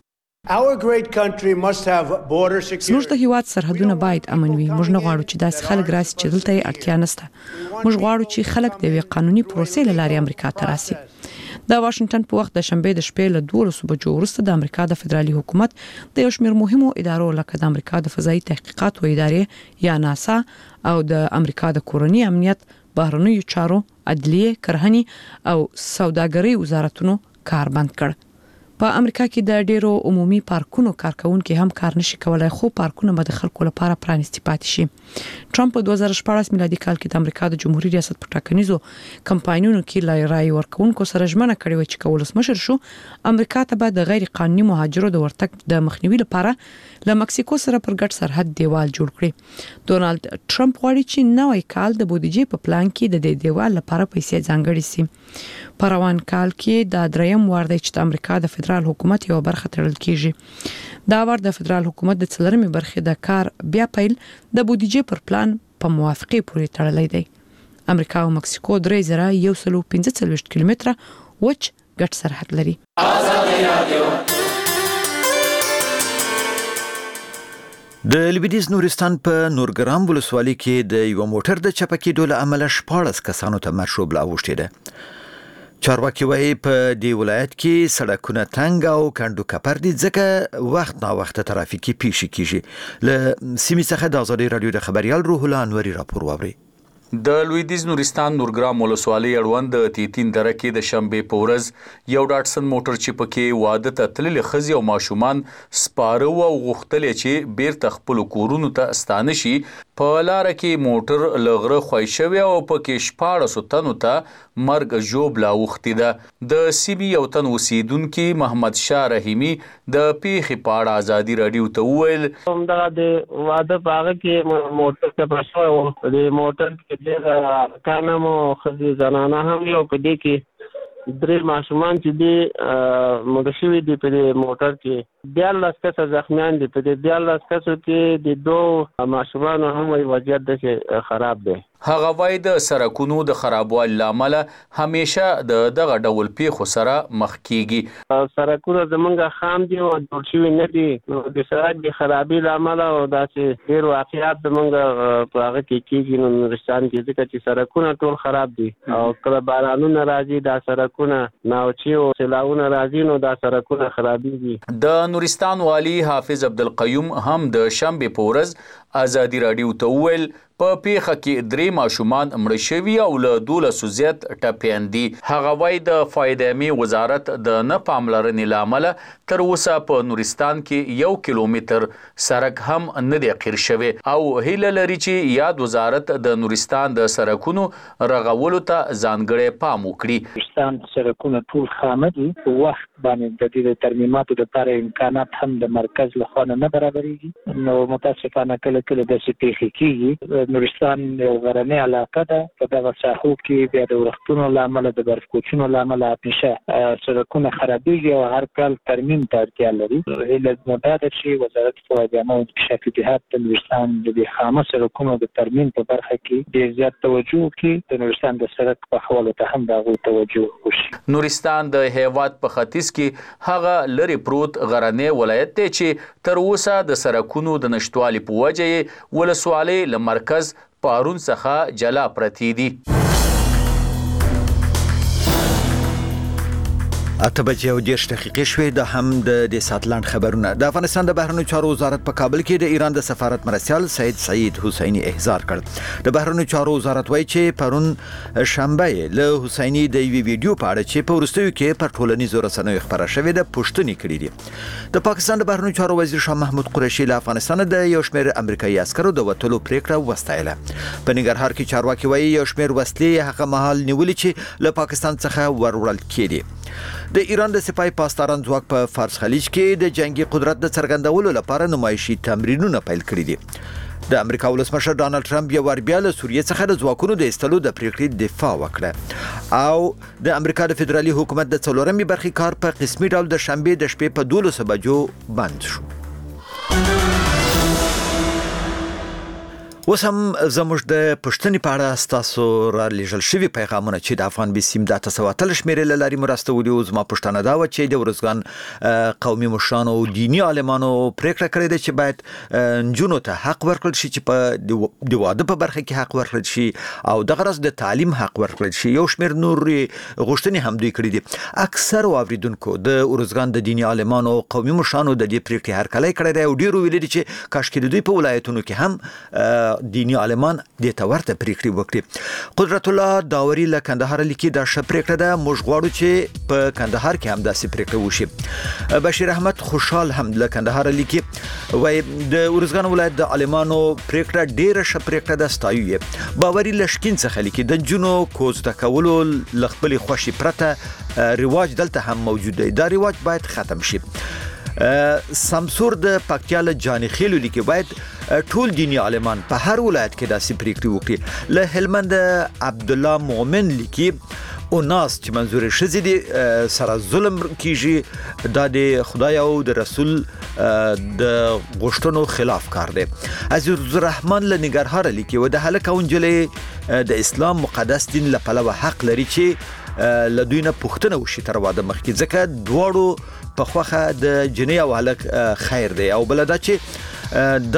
زموږ د هیواد سرحدونه باید امن وي. موږ نه غواړو چې داسې خلک راسي چې دلته اړتیا نشته. موږ غواړو چې خلک د یو قانوني پروسې لارې امریکا ته راسي. د واشنگټن په وخت د شنبه د شپې له 12 بجو وروسته د امریکا د فدرالي حکومت د یو شمېر مهمو ادارو لکه د امریکا د فضایي تحقیقات و ادارې یا ناسا او د امریکا د کورنی امنیت، بهرنیو چارو، عدلیه، کرهنې او سوداګرۍ وزارتونو کار بند کړ. په امریکا کې د ډیرو عمومي پارکونو کارکونکو هم کار نشي کولای خو پارکونه به د خلکو لپاره پرانیستي پاتې شي. ټرمپ په 2014 میلادي کال کې د امریکا د جمهوریت ریاست په ټاکنیزو کمپاینونو کې رای ورکونکو سره ژمنه کړې و چې کولسمشر شو امریکا ته به د غیر قانوني مهاجرو د ورتګ د مخنیوي لپاره له مکسیکو سره پر ګډ سرحد دیوال جوړ کړي. ډونالد ټرمپ غواړي چې نوې کال د بودیجې په پلان کې د دې دیوال لپاره پیسې ځانګړي شي. په روان کال کې د دریم وار دی چې د امریکا د فدرال حکومت یو برخه تړل کیږي. دا وار د فدرال حکومت د څلورمې برخې د کار بیا پیل د بودیجې پر پلان په موافقه پورې تړلې دی. امریکا او مکسیکو 3145 کیلومتره وچ ګډ سرحد لري. د لویدیز نورستان په نورګرام ولسوالۍ کې د یو موټر د چپکېدو له امله 14 کسانو ته مرګ شوبله اوښتې ده. چارواکي وايي په دې ولایت کې سړکونه تنګ او کندو کپر دي ځکه وخت نا وخت ترافیکي پیښې کیږي. له سیمې څخه د آزادۍ رادیو د خبريال روح الله انوري راپور واوري. د لویدیز نورستان نورګرام ولسوالۍ اړوند د تیتین دره کې د شنبه په ورځ یو ډاټسن موټر چې پکې واده ته تللې ښځې او ماشومان سپاره او غوښتل چې بیرته خپل کورونو ته ستانه شي. په لار کې موټر لغره خوای شوی او پکې 14 تنو ته مرګ ژوبله اوښتې ده. د سیمې یو تن اوسیدونکي محمد شاه رحیمي د پیښې په اړه آزادي رادیو ته وویل همدغه د واده په هغه کې موټر ته پښه و د موټر کې د کانمو خځې زنانه هم یو په دې کې 3 ماشومان چې دي مدشوي دي په موټر کې 14 کسه زخمیان دي. په دې 14 کسو کې د 2 ماشومان هم وضعیت د خراب دي. هغه وای د سرکونو د خرابوالي لامل همیشه دغه ډول پیښو سره مخ کیږي. سرکونه زمونږه خام دي او جوړ شوي نه دي. د سړک د خرابي لامل او داسې ډېر واقعیات زمونږه په هغه کې کیږي نو نورستان کې ځکه چې سرکونه ټول خراب دي او کله بارانونه راځي دا سرکونه ناوچي او سیلاونه راځي نو دا سرکونه خرابېږي. د نورستان والی حافظ عبدالقیوم هم د شنبه په ورځ آزادي رادیو ته وویل په پیښه کې 3 ماشومان مړه شوي او له 12 زیات ټپیان دي. هغه وايي د فایدامي وزارت د نه پاملرنې له امله تر اوسه په نورستان کې 1 کیلومتر سړک هم نه دی قیر شوی او هیله لري چې یاد وزارت د نورستان د سړکونو رغولو ته ځانګړی پام وکړي. نورستان سړکونه ټول خامه دي، په وخت باندې د دې ترمیماتو لپاره امکانات هم د مرکز لخوا نه برابرېږي. نو متاسفانه کله داسې پیښې کېږي. نورستان یو غرنۍ علاقه ده، په دغه ساحو کې بیا د ورښتونو له امله د برف کوچونو له امله همیشه سړکونه خرابېږي او هر کال ترمیم ته اړتیا لري. هیله مو دا ده چې وزارت فوایدامه او انکشافي جهاد د نورستان د دې خامه سړکونو د ترمیم په برخه کې ډېر زیات توجه وکړي. د نورستان د سړک پخولو ته هم د هغوی توجه وشي. نورستان د هیواد په ختیځ کې هغه لرې پروت غرنی ولایت دی چې تر اوسه د سړکونو د نشتوالي په وجه یې ولسوالۍ له مرکز پارون څخه جلا پرتې دي. 8:10 شوې د هم د ساتلاند خبرونه. د افغانستان د بهرنیو چارو وزارت په کابل کې د ایران د سفارت مرستیال سعید حسینی احضار کړ. د بهرنیو چارو وزارت وایي چې پرون شنبه له حسینی د یوې ویډیو په اړه چې په وروستیو کې پر ټولنیزو رسنیو خبره شوې ده پوښتنې کړې دي. د پاکستان د بهرنیو چارو وزیر شاه محمود قریشي له افغانستان د یو شمېر امریکایي عسکرو د وټلو پریکړه وستایله. په ننګرهار کې چارواکي وایي یو شمېر وسلې هغه مهال نیولې چې له پاکستان څخه وروړل کېدي. د ایران د سپای پاسداران ځواک په فارس خلیج کې د جنگي قدرت د څرګندولو لپاره نمایشي تمرینونه پیل کړي دي. د امریکا ولسمشر ډانلډ ټرمپ یو ور بیا له سوریې څخه د ځواکونو د ایستلو د پریکړې دفاع وکړه او د امریکا د فدرالي حکومت د څلورمې برخې کار په قسمي ډول د شنبه د شپې په 12 بجو بند شو. اوس هم زموږ د پښتني په اړه ستاسو را لېږل شوي پیغامونه چې د افغان بسیم د 900 شمېرې له لارې مرسته ولي. زما پوښتنه دا وه چې د ورځګان قومي مشرانو او دیني عالمانو پریکړه کړې ده چې باید نجونو ته حق ورکړل شي، چې په د واده په برخه کې حق ورکړل شي او دغه راز د تعلیم حق ورکړل شي. یو شمېر نور غوښتنې هم دوی کړې دي. اکثر اوریدونکو د ورځګان د دیني عالمانو او قومي مشرانو د دې پریکړې هرکلی کړی دی او ډېرو ویلي دي چې کاشکې د دوی په ولایتونو کې هم دینی عالمان د تورته پریکړې وکړي. قدرت الله داوري له کندهار لیکي دا ش پریکړه ده، موږ غواړو چې په کندهار کې هم داسې پریکړه وشي. بشیر احمد خوشحال هم له کندهار لیکي وای د ورزګان ولایت د عالمانو پریکړه ډیره ش پریکړه ده ستایو. باوري لشکین څخه لیکي د جنو کوز د کولو لخپل خوشي پرته رواج دلته هم موجود دی، دا رواج باید ختم شي. سمسور د پکتیاله جاني خېلو لیکي باید ټول دینی عالمان په هر ولایت کې داسې پریکړې وکړي. له هلمند عبد الله مؤمن لیکي او ناس چې منظور شزي دي سره ظلم کیږي، دا د خدای او د رسول د غوښتنو خلاف کار دی. عزیز الرحمن له ننګرهار لیکي و د هلک او نجلې د اسلام مقدس دین له پلوه حق لري چې له دوی نه پوښتنه وشي تر واده مخکې، ځکه دواړو په خوخه د جنې او هلک خیر دی او بل دا چې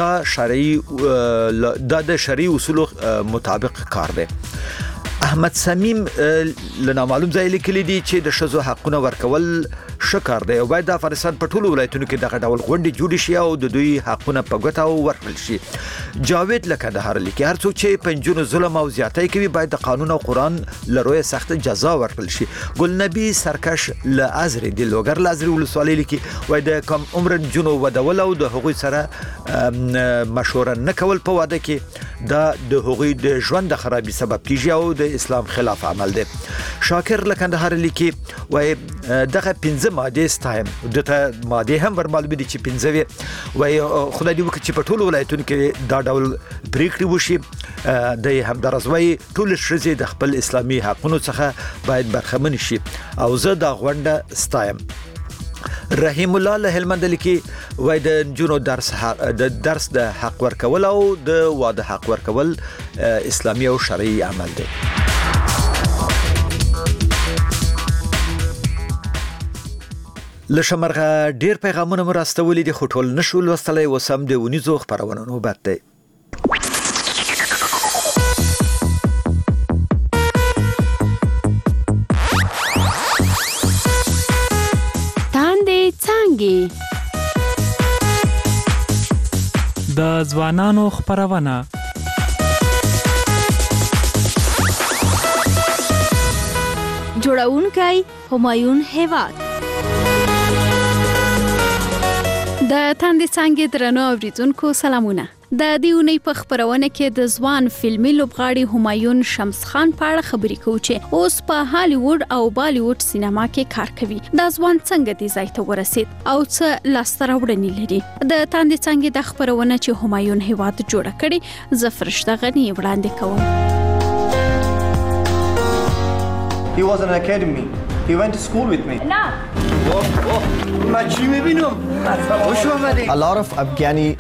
دا د شرعي اصولو مطابق کار دی. احمد سمیم له نامعلوم ځای لیکلی دی چې د ښځو حقونه ورکول ښه کار دی او باید د افغانستان په ټولو ولایتونو کې دغه ډول غونډې جوړې شي او د دوی حقونه په ګوته ورکړل شي. جاوید له کندهار لیکي هر څوک چې په نجونو ظلم او زیاتی کوي باید د قانون او قرآن له رویه سخته جزا ورکړل شي. ګلنبي سرکش له ازرې د لوګر له ازرې ولسوالۍ لیکي وایي د کم عمره نجونو ودول او د هغوی سره مشوره نه کول په واده کې دا د هغوی د ژوند د خرابي سبب کیږي او د اسلام خلاف عمل دی. شاکر له کندهار لیکي وایي دغه 15 ماده ستایم دته ماده هم ور معلومه دي چې 15 وایي خدای دې وکړي چې په ټولو ولایتونو کې دا ډول پریکړې وشي. د همدارز وایي ټول ښځې د خپل اسلامي حقونو څخه باید برخمن شي او زه دا غونډه ستایم. رحیم الله له هلمند لیکي وای د نجونو درس د حق ورکول او د واده حق ورکول اسلامي او شرعي عمل دی. لشمرغه ډیر پیغامونه مرستولې دي خو ټول نشو لوستلای وسم د ونیزو خبرونه نوبت دی. د ځوانانو خبرونه جوړونکی همایون هیواد. د تاندې څانګې درنو اوریدونکو سلامونه. د دې اونۍ په خبرونه کې د ځوان فلمي لوبغاړي همایون شمس خان په اړه خبرې کوو چې اوس په هالیوډ او بالیوډ سینما کې کار کوي. دا ځوان څنګه دې ځای ته ورسید او څه لاسته راوړنې لري؟ د تاندې څانګې د خبرونه چې همایون هیواد جوړه کړي زه فرشته غني وړاندې کوم. He was in an academy. He went to school with me. No. A lot of Afghani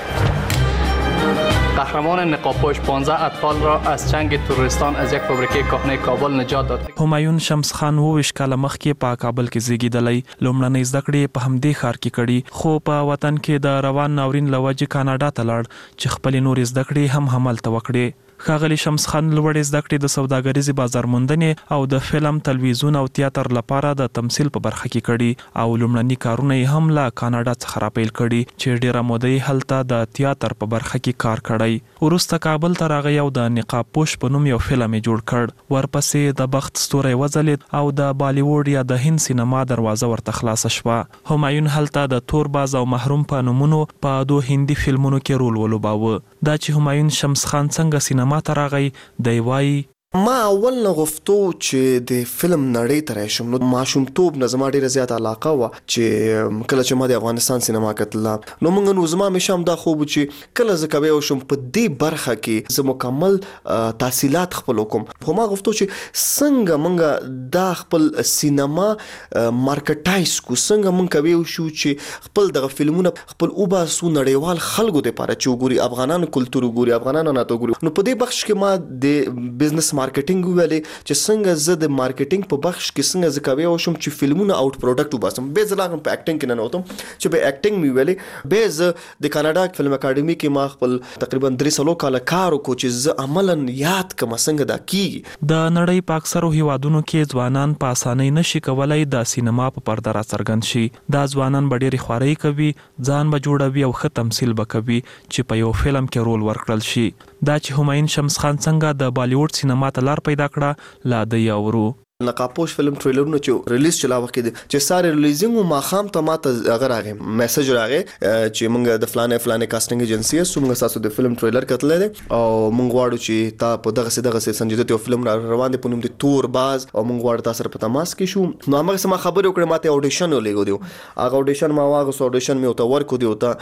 قهرمان نقاب‌پوش 15 اطفال را از چنگ تروریستان از یک فابریکه کهنه کابل نجات داد. همایون شمس خان 29 کاله مخکې په کابل کې زیږیدلی. لومړنۍ زده کړې په همدې ښار کې کړي، خو په وطن کې د روان ناورین له وجې کاناډا ته لاړ چې خپلې نورې زده کړې هم همالته وکړي. ښاغلي شمس خان لوړې زده کړې د سوداګریزې بازار موندنې او د فلم، تلویزیون او تیاتر لپاره د تمثیل په برخه کې کړي او لومړني کارونه یې هم له کاناډا څخه راپیل کړي چې ډیره موده یې هلته د تیاتر په برخه کې کار کړی. وروسته کابل ته راغی او د نقاب پوش په نوم یو فلم یې جوړ کړ. ورپسې د بخت ستوری وځلید او د بالیوډ یا د هند سینما دروازه ورته خلاصه شوه. همایون هلته د تور باز او محروم په نومونو په 2 هندي فلمونو کې رول ولوباوه. دا چې همایون شمس خان څنګه سینما ته راغی دی وایي ما اول نه غوښتو چې د فلم نړۍ ته راشم. نو ماشومتوب نه زما ډیره زیاته علاقه وه چې کله چې ما د افغانستان سینما کتله نو موږ نو زما همیشه همدا خوب چې کله زه کبی وشم په دې برخه کې زه مکمل تحصیلات خپل وکم. خو ما غوښتو چې څنګه موږ دا خپل سینما مارکیټایز کو، څنګه موږ کبی وشو چې خپل دغه فلمونه خپل وباسو نړیوال خلکو لپاره چې وګوري افغانانو کلتور وګوري، افغانانو نه وګوري. نو په دې بخش کې ما د بزنس مارکیټینګ ویلې چې څنګه زه د مارکیټینګ په بخش کې څنګه زه کوي او شم چې فلمونه اوټ پروډکټ وباسم. به زه لاغم په اکټینګ کې نه وتم چې به اکټینګ می ویلې. به زه د کاناډا فلم اکیډمي کې ما خپل تقریبا 3 کال کار وکړ چې زه عملاً یاد کوم څنګه دا کیږي. د نړۍ په اکثرو هیوادونو کې ځوانان په اسانۍ نشي کولای د سینما په پرده را څرګند شي. دا ځوانان به ډېرې خوارۍ کوي، ځان به جوړوي او ښه تمثیل به کوي چې په یو فلم کې رول ورکړل شي. دا چې همایون شمس خان څنګه د بالیوډ سینما ته لار پیدا کړه لا د یاورو. نقاب‌پوش فلم ټریلرونه چې ریلیز چلا وکړي چې ساره ریلیزینګ ما خام ته ماته اگر راغی میسج راغی چې موږ د فلانه کاسټینګ ایجنسی سو موږ تاسو د فلم ټریلر کتلې ده او موږ غواړو چې تا په دغه سنجیده یو فلم روان دي په نوم د تور باز او موږ غواړو تاسو په تماس کې شو. نو هغه سم خبرې وکړه ماته اډیشن ولېګو دی. هغه اډیشن ما واغه اډیشن مې وته ورکو دی وته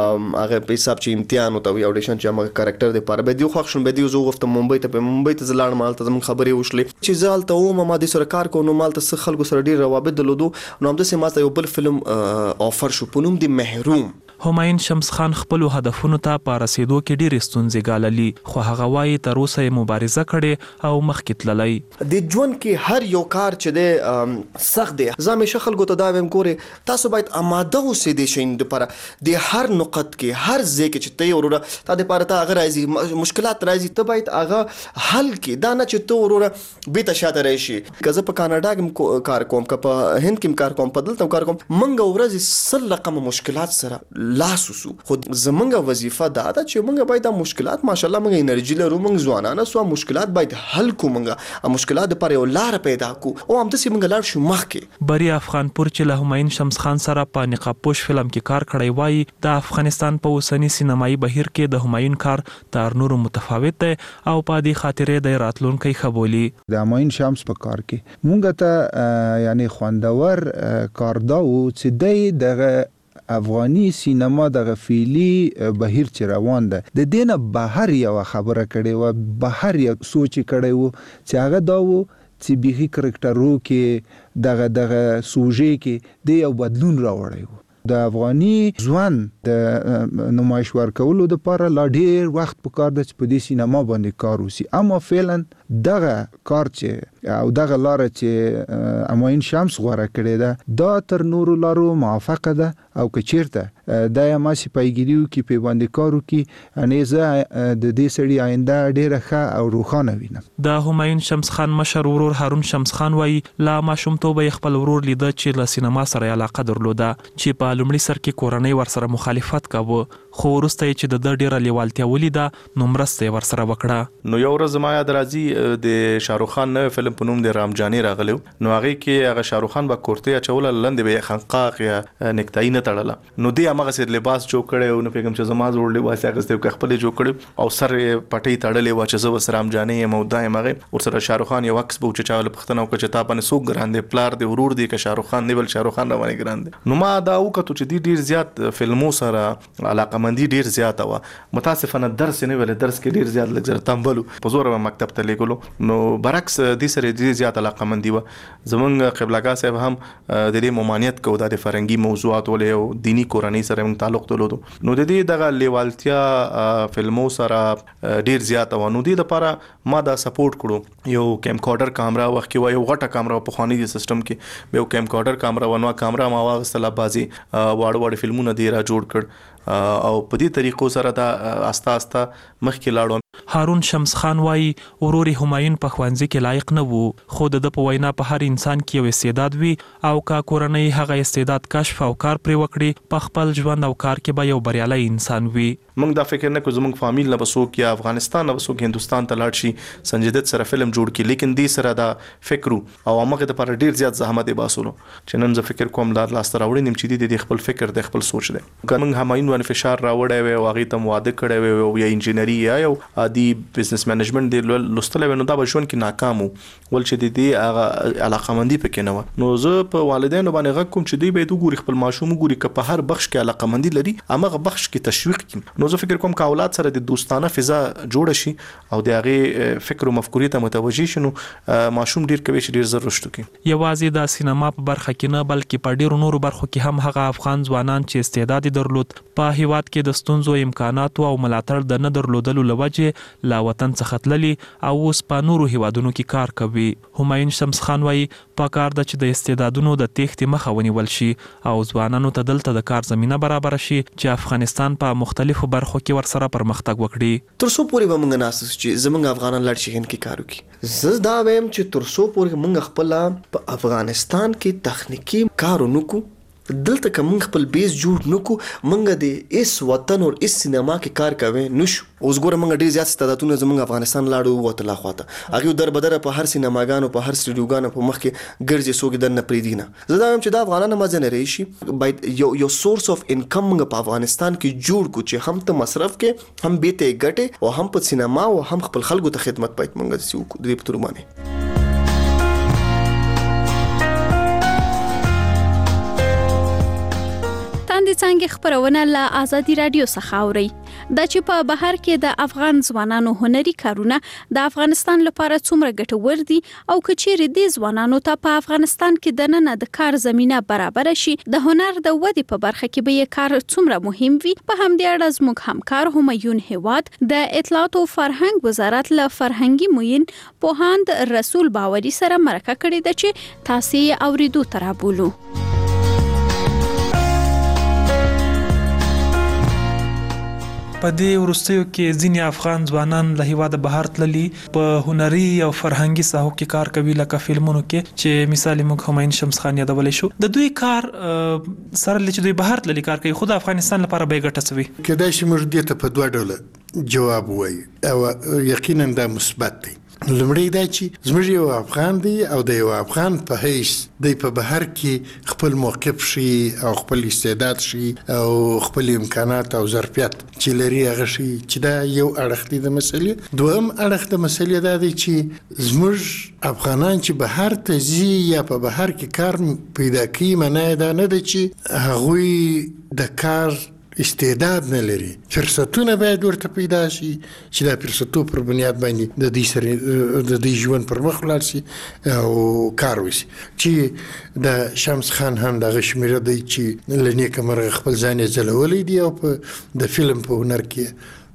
هغه په حساب چې امتحان وته وی اډیشن چې موږ کریکټر دی پر به دی خو خښن به دی زه غوښتم ممبئی ته لاړم مالته زموږ خبرې وشلې چې زالته و ما د سره کار کو نو مالته څه خلکو سره ډیر روابط درلودو. نو همداسې ماته یو بل فلم آفر شو په نوم د محروم. همایون شمس خان خپل هدفونو ته په رسیدو کې ډېرې ستونزې ګاللي، خو هغه وایي تر اوسه یې مبارزه کړې او مخکې تللی. د ژوند کې هر یو کار چې دی سخت دی. زه همیشه خلکو ته دا وایم ګورې تاسو باید آماده اوسئ د شي لپاره د هر نقط کې هر ځای کې چې ته وروره تا د لپاره ته هغه راځي مشکلات راځي ته باید هغه حل کړې. دا نه چې ته وروره بیرته شاته راشي. که زه په کاناډا کې کار کوم که په هند کې کار کوم په دلته کار کوم موږ ورځې 100 رقم مشکلات سره لاسوسو. خو زمونږ وظیفه دا ده چې موږ باید د مشکلات ماشاءالله موږ انرژي لرو، موږ ځوانان سو مشکلات باید حل کو، موږ مشکلات لپاره یو لار پیدا کو او همداسې موږ لاړ شو مخکې. بری افغانپور چې له همایون شمس خان سره په نقاب پوش فلم کې کار کړی وایي د افغانستان په اوسنی سینمایي بهیر کې د همایون کار تر نورو متفاوت دی او په دې خاطر د راتلونکي خبولي. د همایون شمس په کار کې موږ ته یعنی خوندور کار دا و چې دغه افغاني سینما د غفيلي بهیر چې روان ده د دینه بهر یو خبره کړي و بهر یو سوچ کړي و چې هغه دا و چې بيخي کرکټرو کې دغه سوژې کې د یو بدلون راوړی و. د افغاني ځوان د نمایش ورکولو د لپاره لا ډیر وخت پکار ده چې په دې سینما باندې کار وسی. اما فعلا دغه کار چې او دغه لار چې همایون شمس غوړه کړی ده دا تر نورو لارو موافقه ده او که چیرته دا ما سي پیګریو کې په باندې کارو کې انیزه د دې سړي آینده ډیره ښه او روښانه وینم. د همایون شمس خان مشر ورور هارون شمس خان وایي لا ماشومتوب خپل ورور لیده چې له سینما سره علاقه درلوده چې په لومړي سر کې کورنۍ ورسره مخالفت کاوه، خو وروسته چې د ډیره لیوالتیا ولیده نو مرسته ورسره وکړه. نو یو ورځ ما یاد راځي د شاروخ خان نوې فلم په نوم د رامجانی راغلی نو هغه کې هغه شاروخ خان با کورته اچول لندې به خنقاق یا نکتای نه تړله نو دی هغه سر لباس جوړ کړي نو پیغام چې زما جوړ لباس هغه ست خپل جوړ کړي او سر پټي تړلې و چې زو رامجانی مودا هغه ورسره شاروخ خان یو عکس بو چې چاول پختنه او چې تا باندې سوق ګراندې پلار دی ورور دی که شاروخ خان دی بل شاروخ خان رواني ګراندې نو ما دا وکړو چې ډیر زیات فلمو سره علاقمندي ډیر زیات و متاسفانه درس نه ویل درس کې ډیر زیات لګ زر تنبلو په زور مکتب ته لګولو نو برعکس دې سره ډیر زیات علاقمندي و زمونږ قبلګا صاحب هم د دې ممانعت کو د فرنګي موضوعات ولې او دینی کورنۍ سره موږ تعلق درلود نو د دې دغه لیوالتیا فلمو سره ډیر زیات و نو دې لپاره ما دا سپورټ کړو یو کیمکارډر کیمرا وخت کې یو غټه کیمرا په خواني دي سیستم کې به یو کیمکارډر کیمرا ونو کیمرا ما واغستله بازي واړ فلمونه دی را جوړ کړ او په دې طریقو سره دا آستا آستا مخکې لاړو. هارون شمس خان وايي ورور همایون په خوانځي کې لایق نه وو خو د په وینا په هر انسان کې یو استعداد وي او کا کورنۍ هغه استعداد کشف او کار پر وکړي په خپل ژوند او کار کې به یو بریالي انسان وي. موږ دا فکر نه کوو زموږ فامیل نه وسو کې افغانستان نه وسو کې هندستان ته لاړ شي سنجیدت سره فلم جوړ کړي لیکن دې سره دا فکر او هغه د پر ډیر زیات زحمت باسولو چې نن زه فکر کوم لا لاس تر وړي نیم چې د خپل فکر د خپل سوچ دی موږ همایون باندې فشار راوړی وي او هغه تم واده کړی وي او یا انجینری یا یو عادي بزنس مینجمنت دی لوستل نو دا بشون کې ناکام ول چې د دې هغه علاقمندي پکې نه و نو زه په والدینو باندې غږ کوم چې دوی به ګوري خپل ماشوم ګوري که په هر بخش کې علاقمندي لري امغه بخش کې تشویق کړي نو زه فکر کوم که اولاد سره د دوستانه فضا جوړ شي او د هغه فکر او مفکورې ته متوجي شنو ماشوم ډیر کوي چې ډیر زر رشد کوي. یوازې د سینما په برخه کې نه بلکې په ډیرو نورو برخو کې هم هغه افغان ځوانان چې استعداد درلود په هیواد کې د ستونزو امکانات او ملاتړ د نه درلودلو لوجه لا وطن څخه تللي او اوس په نورو هیوادونو کې کار کوي. همایون شمس خان وايي په کار د چې د استعدادونو د تېښتې مخه ونیول شي او ځوانانو ته دلته د کار زمينه برابر شي چې افغانستان په مختلفو برخو کې ورسره پرمختګ وکړي. ترڅو پورې به موږ ناسس چې زمونږ افغانان لړ شي کې کار وکړي زه دا وایم چې ترڅو پورې موږ خپل په افغانستان کې تخنیکی کار ونکو دلته کوم خپل بیس جوړ نکو منګه د اس وطن او اس سینما کې کار کوي نشو اوس ګوره منګه ډیر زیات استعدادونه زمونږ افغانستان لاړو وته لا خواته هغه در بدر په هر سینماګانو په هر سټډیوګانو په مخ کې ګرځي سوګ دنه پریدینه زه دا هم چې دا افغانانو مزه نه راشي یو سورس اف انکم منګه په افغانستان کې جوړ کو چې هم ته مصرف کې هم بیت ګټه او هم په سینما او هم خپل خلکو ته خدمت پات منګه سیو د دې پترمانه. د څنګه خبرونه له آزادي رادیو څخه اوري دا چې په بهر کې د افغان ځوانانو هنري کارونه د افغانستان لپاره څومره ګټور دي او کچېری د ځوانانو ته په افغانستان کې د نن د کار زمينه برابر شي د هنر د ودې په برخه کې به کار څومره مهم وي په همدې اړه زموږ همکار همایون هیواد د اطلاعات او فرهنګ وزارت له فرهنګي موین پوهاند رسول باوري سره مرکه کړې ده چې تاسو یې اوریدو ترابولو. په دې ورستیو کې ځینې افغان ځوانان له هیواده بهر تللي په هنري او فرهنګي ساحو کې کار کوي لکه فلمونو کې چې مثال موږ همایون شمس خان یادولې شو د دوی کار سره چې دوی بهر تللي کار کوي خو د افغانستان لپاره به ګټه سوي کله چې موږ دې ته په دوه ډول جواب وایو او یقینا دا مثبت دی. لمړی دا چې زموږ یو افغان دی او د یو افغان په حیث دی په بهر کې خپل موقف شي او خپل استعداد شي او خپل امکانات او ظرفیت چې لري هغه شي چې دا یو اړخ دی د مسلې. دویم اړخ د مسلې دا دی چې زموږ افغانان چې بهر ته ځي یا په بهر کې کار پیدا کوي معنی دا نه دی چې هغوی د کار استعداد نه لري فرصتونه باید ورته پیدا شي چې دا فرصتو پر بنیاد باندې د دې سره د دې ژوند پر مخ ولاړ شي او کار وشي چې د شمس خان هم د غشمیره دی چې لنی کمر خپل ځان ځلولې دی او په د فلم په هنر کې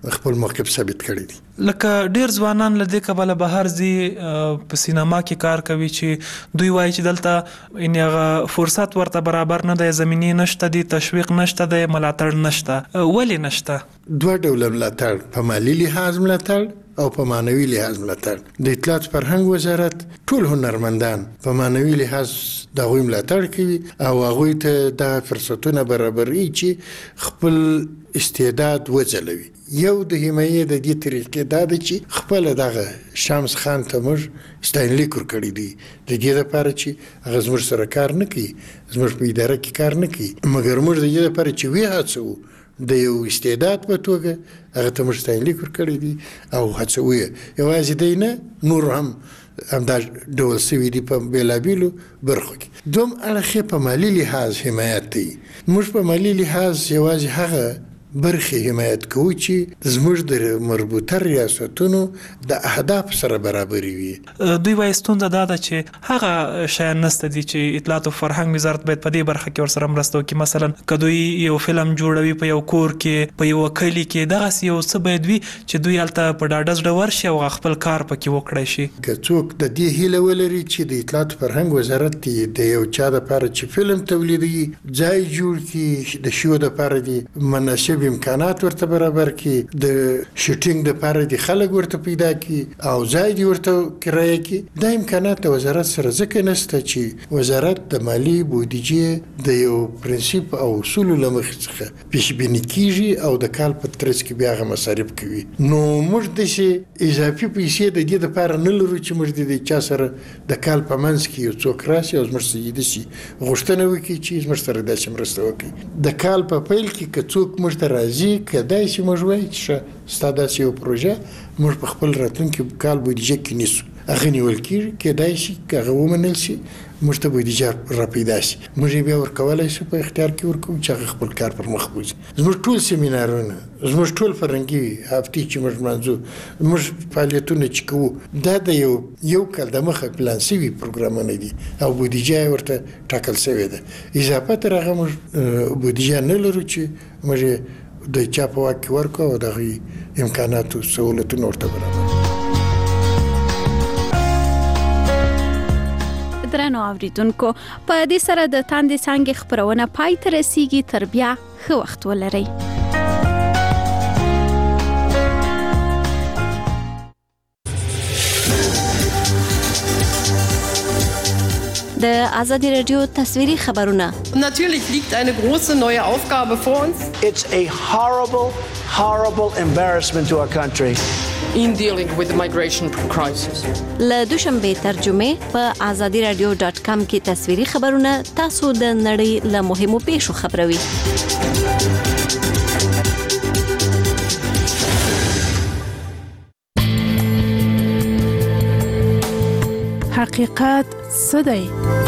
خپل موقف ثابت کړی دی. لکه ډیر ځوانان لدې کبله بهر زی په سینما کې کار کوي چې دوی وایي چې دلته ان هغه فرصت ورته برابر نه دی، زمینه نشته دی، تشویق نشته دی، ملاتړ نشته. ولې نشته؟ دوه ډول ملاتړ، په مالی لحاظ ملاتړ او په معنوي لحاظ ملاتړ. د اطلاعات فرهنګ وزارت ټول هنرمندان په معنوي لحاظ د هغوی ملاتړ کوي او هغوی ته د فرصتونه برابري چې خپل استعداد وځلوي. یو د حمایې د دې طریقې دا ده چې خپل دغه شمس خان ته موږ ستاینلیک ورکړی دی د دې لپاره چې هغه زموږ سره کار نه کوي، زموږ په اداره کې کار نه کوي، مګر موږ د دې لپاره چې وی هڅو د یو استعداد په توګه هغه ته موږ ستاینلیک ورکړی دی او هڅو یې یوازې دی نه، نور هم همدا ډول سوي دي په بېلابېلو برخو کې. دوم اړخ په مالي لحاظ حمایت دی. موږ په مالي لحاظ یوازې هغه برخې حمایت کوو چې زموږ د مربوطه ریاستونو د اهداف سره برابري وي. دوی وایي ستونزه دا ده چې هغه شیان نشته دي چې اطلاعات او فرهنګ وزارت باید په دې برخه کې ورسره مرسته وکړي. مثلا که دوی یو فلم جوړوي په یو کور کې، په یو کلي کې، دغسې یو څه باید وي چې دوی هلته په ډاډه زړه ورشي او خپل کار پکې وکړی شي. که څوک د دې هیله ولري چې د اطلاعات فرهنګ وزارت د یو چا دپاره چې فلم تولیدوي ځای جوړ کړي، د شو دپاره دي مناسب امکانات ورته برابر کړي، د شوټینګ دپاره دي خلک ورته پیدا کړي او ځای دي ورته کرایه کړي. دا امکانات د وزارت سره ځکه نشته چې وزارت د مالي بودیجې د یو پرنسیپ او اصولو له مخې څخه پیشبیني کیږي او د کال په ترڅ کې بیا هغه مصارف کوي. نو موږ داسې اضافي پیسې د دې دپاره نه لرو چې موږ د چا سره د کال په منځ کې یو څوک راشي او زموږ څخه داسې غوښتنه وکړي چې زموږ سره داسې مرسته وکړي. د کال په پیل کې که څوک موږ ته راځي کدای شي موږ وایي چې ستا داسې یو پروژه موږ په خپل راتلونکي کال بودیجه کې نیسو، هغه نیول کېږي، کیدای شي که هغه ومنل شي موږ ته بودیجه را پیدا شي، موږ یې بیا ورکولی شو په اختیار کې ورکوو چې هغه خپل کار پر مخ بوځي. زموږ ټول سیمینارونه، زموږ ټول فرهنګي هفتې چې موږ لمانځو، زموږ فعالیتونه چې کوو، دا د یو کال د مخه پلان شوي پروګرامونه دي او بودیجه یې ورته ټاکل شوې ده. اضافه تر هغه موږ بودیجه نه لرو چې موږ د چا په واک کې ورکړو او د هغوی امکاناتو سهولتونه ورته برابر. درنو اوریدونکو، په دې سره د تاندې څانګې خپرونه پای ته رسیږي. تر بیا ښه وخت ولرئ. د آزادی رادیو تصویری خبرونه. Natürlich liegt eine große neue Aufgabe vor uns. It's a horrible embarrassment to our country. In dealing with the migration crisis. له دوشنبه ترجمه په azadiradio.com کې تصویری خبرونه تاسو د نړۍ له مهمو پیښو خبروي. حقیقت څه دی؟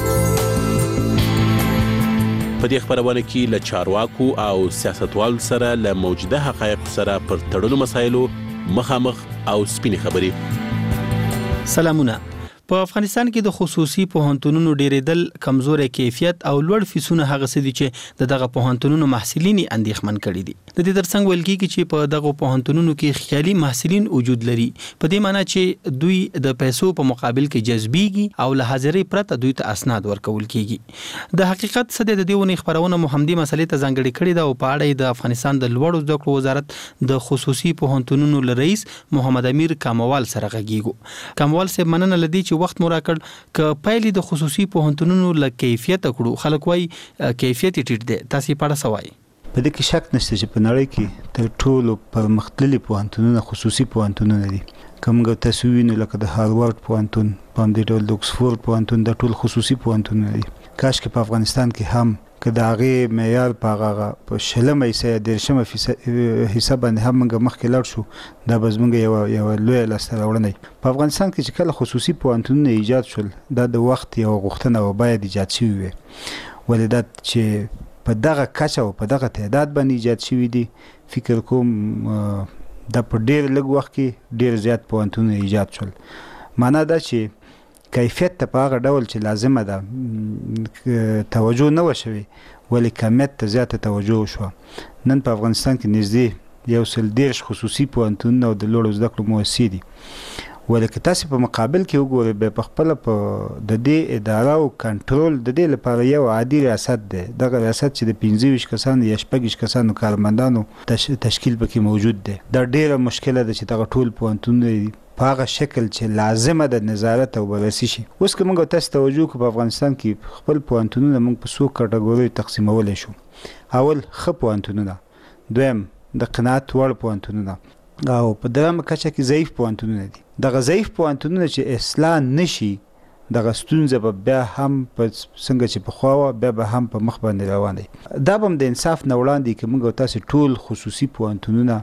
په دې خبرونه کې له چارواکو او سیاستوالو سره له موجوده حقایق سره پر تړلو مسایلو مخامخ او سپینې خبرې. سلامونه. په افغانستان کې د خصوصي پوهنتونونو ډیرېدل، کمزوري کیفیت او لوړ فیسونه هغه څه دي چې دغه پوهنتونونو محصلین اندېښمن کړي دي. د دې ترڅنګ ویل کېږي چې په دغه پوهنتونونو کې خیالي محصلین وجود لري، په دې معنی چې دوی د پیسو په مقابل کې جذبيږي او له حاضرۍ پرته دوی ته اسناد ورکول کېږي. د حقیقت څه د دې ونې خبرونه محمدي مسلې ته ځانګړي کړي دا او په اړه د افغانستان د لوړو زده کړو وزارت د خصوصي پوهنتونونو رئیس محمد امیر کاموال سره غږیږو. کاموال صاحب مننه لدی چې وخت مو راکړ. ک پایلې د خصوصي پوهنتونونو له کیفیت کړو، خلک وایي کیفیت ټیټ دی، تاسو په اړه څه وایي؟ په دې کې شک نشته چې په نړۍ کې تر ټولو پرمختللي پوهنتونونه خصوصي پوهنتونونه دي. کومګه تاسو وینئ لکه د هاروارد پوهنتون، په همدې ډول د اوکسفورد پوهنتون، د ټول خصوصي پوهنتونونه دي. کاش کې په افغانستان کې هم که د هغې معیار په هغه په 20 حصه یا 30 حصه باندې هم موږ مخکې لاړ شو، دا به زموږ یوه لویه لاسته راوړنه. په افغانستان کې چې کله خصوصي پوهنتونونه ایجاد شول، دا د وخت یوه غوښتنه وه، باید ایجاد شوي وي. ولې دا چې په دغه کچه او په دغه تعداد باندې ایجاد شوي دي، فکر کوم دا په ډېر لږ وخت کې ډېر زیات پوهنتونونه ایجاد شول. معنا دا چې کیفیت ته په هغه ډول چې لازمه ده توجه نه وشوي، ولې کمیت ته زیاته توجه وشوه. نن په افغانستان کې نږدې 130 خصوصي پوهنتونونه او د لوړو زده کړو مؤسسې دي. ولکه تاسو په مقابل کې وګورئ به په خپل په د دې اداره او کنټرول د دې لپاره یو عادي ریاست دی. دغه ریاست چې د 25 کسانو یا 16 کسانو کارمندانو تشکیل پکې موجود دی. دا ډیره مشکله ده چې دغه ټول پوهنتونونه په هغه شکل چې لازمه د نظارت او بررسي شي. اوس که موږ تاسو توجه کو په افغانستان کې خپل پوهنتونونه موږ په څو کټګوریو تقسیمولای شو. اول ښه پوهنتونونه، دویم د قناعت وړ پوهنتونونه، او په درېمه کچه کې ضعیف پوهنتونونه دي. دغه ضعیف پوهنتونونه چې اصلاح نشي دغه ستونزه به بیا هم په څنګه چې پخوا وه بیا به هم په مخ باندې روان دی. دا به هم د انصاف نه وړاندې که موږ تاسې ټول خصوصي پوهنتونونه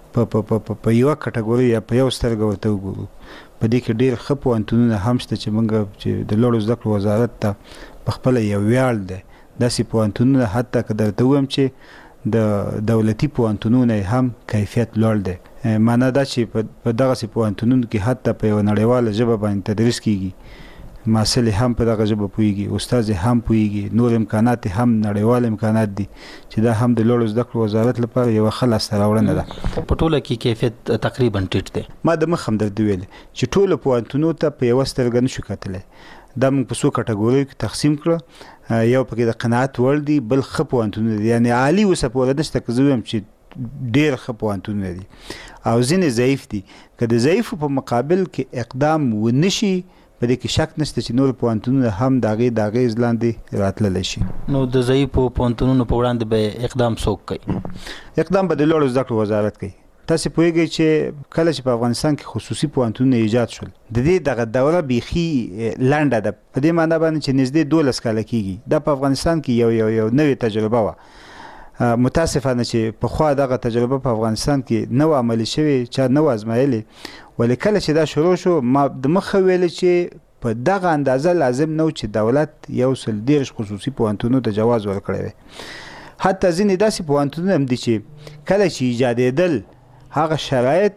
په یوه کټګوري یا په یو سترګه ورته وګورو. په دې کې ډېر ښه پوهنتونونه هم شته چې موږ چې د لوړو زده کړو وزارت ته پخپله یو ویاړ دی. داسې پوهنتونونه حتی که درته ووایم چې د دولتي پوهنتونونه هم کیفیت لوړ دی. معنا دا چې په دغسې پوهنتونونو کې حتی په یوه نړیواله ژبه باندې تدریس کیږي، محصل هم په دغه ژبه پوهیږي، استاد هم پوهیږي، نور امکانات هم نړیوال امکانات دي چې دا هم د لوړو زده کړو وزارت لپاره یوه ښه لاسته راوړنه ده. په ټوله کې کیفیت تقریبا ټیټ دی. ما د مخ هم درته ویلې چې ټولو پوهنتونو ته په یوه سترګه نشو کتلی. دا موږ په څو کټګوریو کې تقسیم کړه. یو پکې د قناعت وړ دي، بل ښه پوهنتونونه دي، یعنې عالي اوسه پوره نشته که زه ویم چې ډېر ښه پوهنتونونه دي، او ځینې ضعیف دي. که د ضعیفو په مقابل کې اقدام ونه شي په دې کې شک نشته چې نور پوهنتونونه هم د هغې د اغېز لاندې راتللی شي. نو د ضعیفو پوهنتونونو په وړاندې به اقدام څوک کوي؟ اقدام به د لوړو زده کړو وزارت کوي. تاسو پوهیږئ چې کله چې په افغانستان کې خصوصي پوهنتونونه ایجاد شول د دې دغه دوره بیخي لنډه ده، په دې معنی باندې چې نږدې 12 کاله کېږي. دا په افغانستان کې یو نوې تجربه وه. متاسفانه چې پخوا دغه تجربه په افغانستان کې نه وه عملي شوې، چا نه وه ازمایلې. ولې کله چې دا شروع شو ما د مخه ویلې چې په دغه اندازه لازم نه و چې دولت 130 خصوصي پوهنتونونو ته جواز ورکړی وی. حتی ځینې داسې پوهنتونونه هم دي چې کله چې ایجادېدل هغه شرایط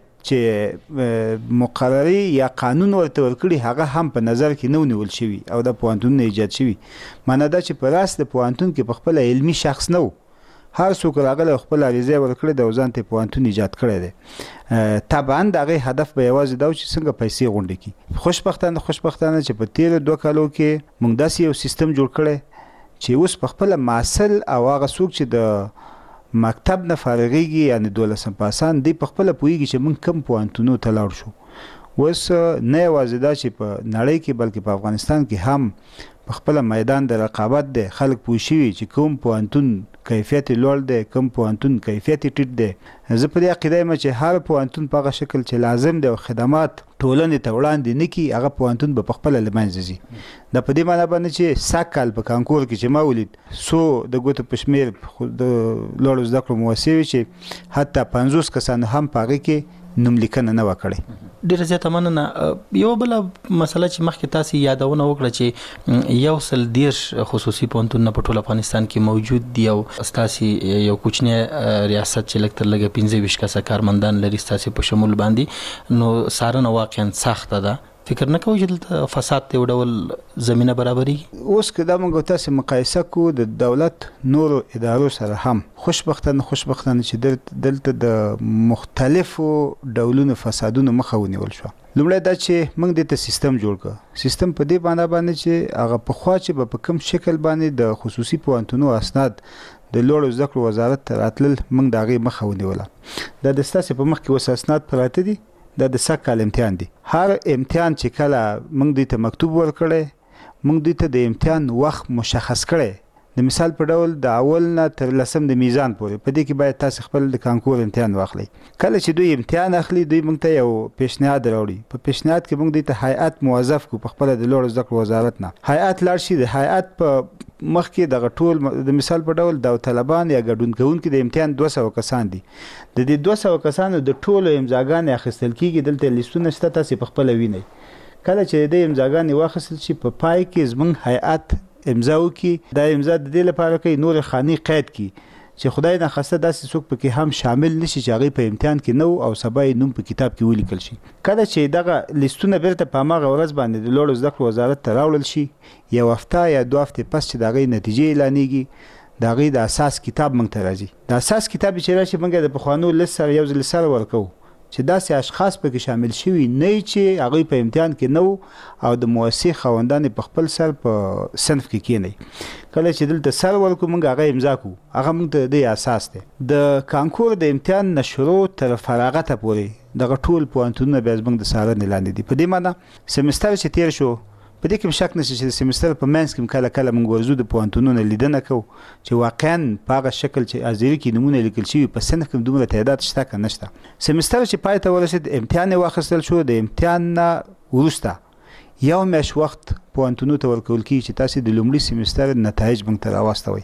چې مقرري یا قانون ورته ورکړي هغه هم په نظر کې نه ونیول شوي او د پوهنتونونه ایجاد شوي. معنا دا چې په راست د پوهنتون کې په خپله علمي شخص نه و، هر څوک راغلی خپل عریضه ورکړې ده او ځان ته پوهنتون ایجاد کړی دی. طبعا د هغې هدف به یوازې دا و چې څنګه پیسې غونډې کړي. خوشبختانه چې په تېرو 2 کالو کې موږ داسې یو سیستم جوړ کړی چې اوس په خپله محصل او هغه څوک چې د مکتب نه فارغېږي یعنې 12 پاسان دی په خپله پوهېږي چې موږ کوم پوهنتونو ته لاړ شو. اوس نه یوازې دا چې په نړۍ کې بلکې په افغانستان کې هم په خپله میدان د رقابت دی. خلک پوه شوي چې کوم پوهنتون کیفیت لوړ دی، کوم پوهنتون کیفیت ټیټ دی. زه په دې عقیده یم چې هر پوهنتون په هغه شکل چې لازم دی او خدمات ټولنې ته وړاندې نه کړي هغه پوهنتون به په خپله له منځه ځي. دا په دې معنی باندې چې سږ کال په کانکور کې چې ما ولید څو د ګوتو په شمېر د لوړو زده کړو مؤسسې وي چې حتی 50 کسانو هم په هغې کې نوم لیکنه نه وه کړې. ډېره زیاته مننه. یوه بله مسله چې مخکې تاسې یادونه وکړه چې 130 خصوصي پوهنتونونه په ټول افغانستان کې موجود دي او ستاسې یو کوچنی ریاست چې لږ تر لږه 15 کسه کارمندان لري ستاسې په شمول باندې، نو څارنه واقعا سخته ده. فکر نه کوئ چې دلته فساد ته یو ډول زمینه برابرېږي؟ اوس که دا موږ تاسې مقایسه کړو د دولت نورو ادارو سره هم خوشبختانه چې دلته د مختلفو ډولونو فسادونو مخه ونیول شوه. لومړی دا چې موږ دې ته سیستم جوړ کړ. سیستم په دې معنی باندې چې هغه پخوا چې به په کوم شکل باندې د خصوصي پوهنتونو اسناد د لوړو زده کړو وزارت ته راتلل موږ د هغې مخه ونیوله. دا د ستاسې په مخ کې اوس اسناد پراته دي. دا د سږ کال امتحان دی. هر امتحان چې کله موږ دوی ته مکتوب ورکړی موږ دوی ته د امتحان وخت مشخص کړی. د مثال په ډول د اول نه تر 10 د میزان پورې په دې کې باید تاسو خپل د کانکور امتحان واخلئ. کله چې دوی امتحان اخلي دوی موږ ته یو پیشنهاد راوړي. په پیشنهاد کې موږ دوی ته هیئت موظف کو په خپل د لوړو زده کړو وزارت نه. هیئت لاړ شي. د هیئت په مخ کې دغه ټول د مثال په ډول داوطلبان یا ګډون کوونکي د امتحان 200 کسان دي. د دې 200 کسانو د ټولو امضاګانې اخیستل کېږي. دلته لیستونه شته، تاسې په خپله وینئ. کله چې د امضاګانې واخیستل شي په پای کې زموږ هیئت امضا وکړي. دا امضا د دې لپاره کوي نور خاني قید کړي چې خدای ناخواسته داسې څوک پکې هم شامل نشي چې هغې په امتحان کې نه او سبا یې نوم په کتاب کې ولیکل شي. کله چې دغه لیستونه بیرته په هماغه ورځ باندې د لوړو زده کړو وزارت ته راوړل شي، 1 هفته یا 2 هفتې پس چې د هغې نتیجې اعلانېږي دا غي د اساس کتاب مونږ ته راځي. د اساس کتاب چې راشي مونږ د پخوانو لسر یو ځل سره ورکو چې داسې اشخاص پکې شامل شوي نه چې هغه په امتحان کې نو او د موثق خوندان په خپل سر په صنف کې کېنی. کله چې دلته سر ورکو مونږ هغه امضا کو، هغه مونږ ته د اساس دی. د کانکور د امتحان نشرو تر فراغت پورې دغه ټول پوهنتونونه بیا زموږ د څارنې لاندې دي. په دې معنی سمستر چې تیر شو په دې کې شک نشته چې سمستر په منځ کې کله کله موږ ورزو د پوهنتونونو لیدنه کوو چې واقعا په هغه شکل چې ازيري کې نمونه لیکل شوي په صنف کې دومره تعداد شته که نشته. سمستر چې پای ته ورسید امتحان واخیستل شو، د امتحان نه وروسته یو میاشت وخت پوهنتونو ته ورکول کېږي چې تاسې د لومړي سمستر نتایج موږ ته راواستوئ.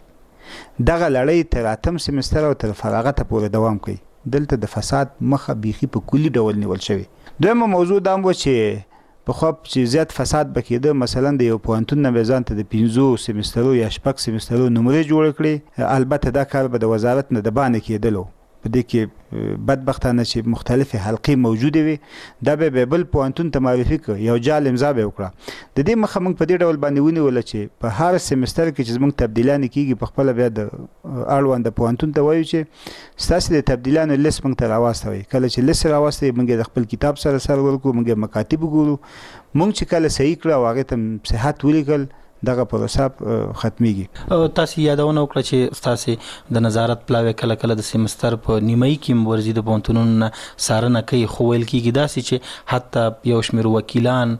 دغه لړۍ تر 8م سمستر او تر فراغته پورې دوام کوي. دلته د فساد مخه بیخي په کلي ډول نیول شوی. دویمه موضوع دا و چې په خو چې زیات فساد بکیده، مثلا د یو پوهنتون نه به ځان ته د 15 سمسترو یا 6 سمسترو نمرې جوړ کړي. البته دا کار به د وزارت نه د باندې کېدلو. په دې کې بدبختانه چې مختلفې حلقې موجودې وي، دا به بل پوهنتون ته معرفي کړ، یو جال امضا به وکړه. د دې مخه موږ په دې ډول باندې ونیوله چې په هر سمستر کې چې زموږ تبدیلانې کېږي په خپله بیا د اړوند پوهنتون ته وایو چې ستاسې د تبدیلانو لیست موږ ته راواستوئ. کله چې لیست راواستوئ موږ د خپل کتاب سره سر ورکړو، موږ مکاتب وګورو، موږ چې کله صحیح کړه او هغې ته صحت ولیکل دغه پروسه ختميږي. تاسو یادونه وکړه چې تاسو د نظارت پلاوی کله کله د سمستر په نیمایي کې ورزي د پوهنتونونو سارنه کوي، خو ویل کېږي داسې چې حتی یو شمېر وکیلان،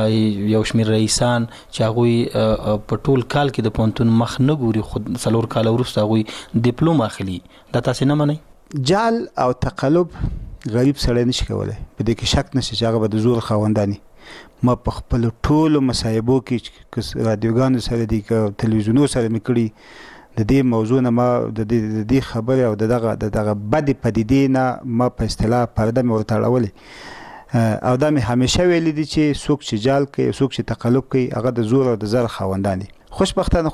یو شمېر رئیسان چې هغوی په ټول کال کې د پوهنتون مخ نه ګوري، خو 4 کال وروسته هغوی ډیپلوم اخلي. دا تاسو نه منئ؟ جال او تقلب غریب سړی نشي کولی. په دې کې شک نشته چې هغه به د زور خاوندانی. ما په خپل ټولو مصاحبو کې رادیوګانو سره دي که تلویزیونو سره مې کړي، د دې موضوع نه ما د دې خبرې او دغه بدې پدیدې نه ما په اصطلاح پرده مې ورته اړولې. او دا مې همیشه ویلي دي چې څوک چې جال کوي، څوک چې تقلب کوي، هغه د زور او د زر خاوندان دي. خوشبختانه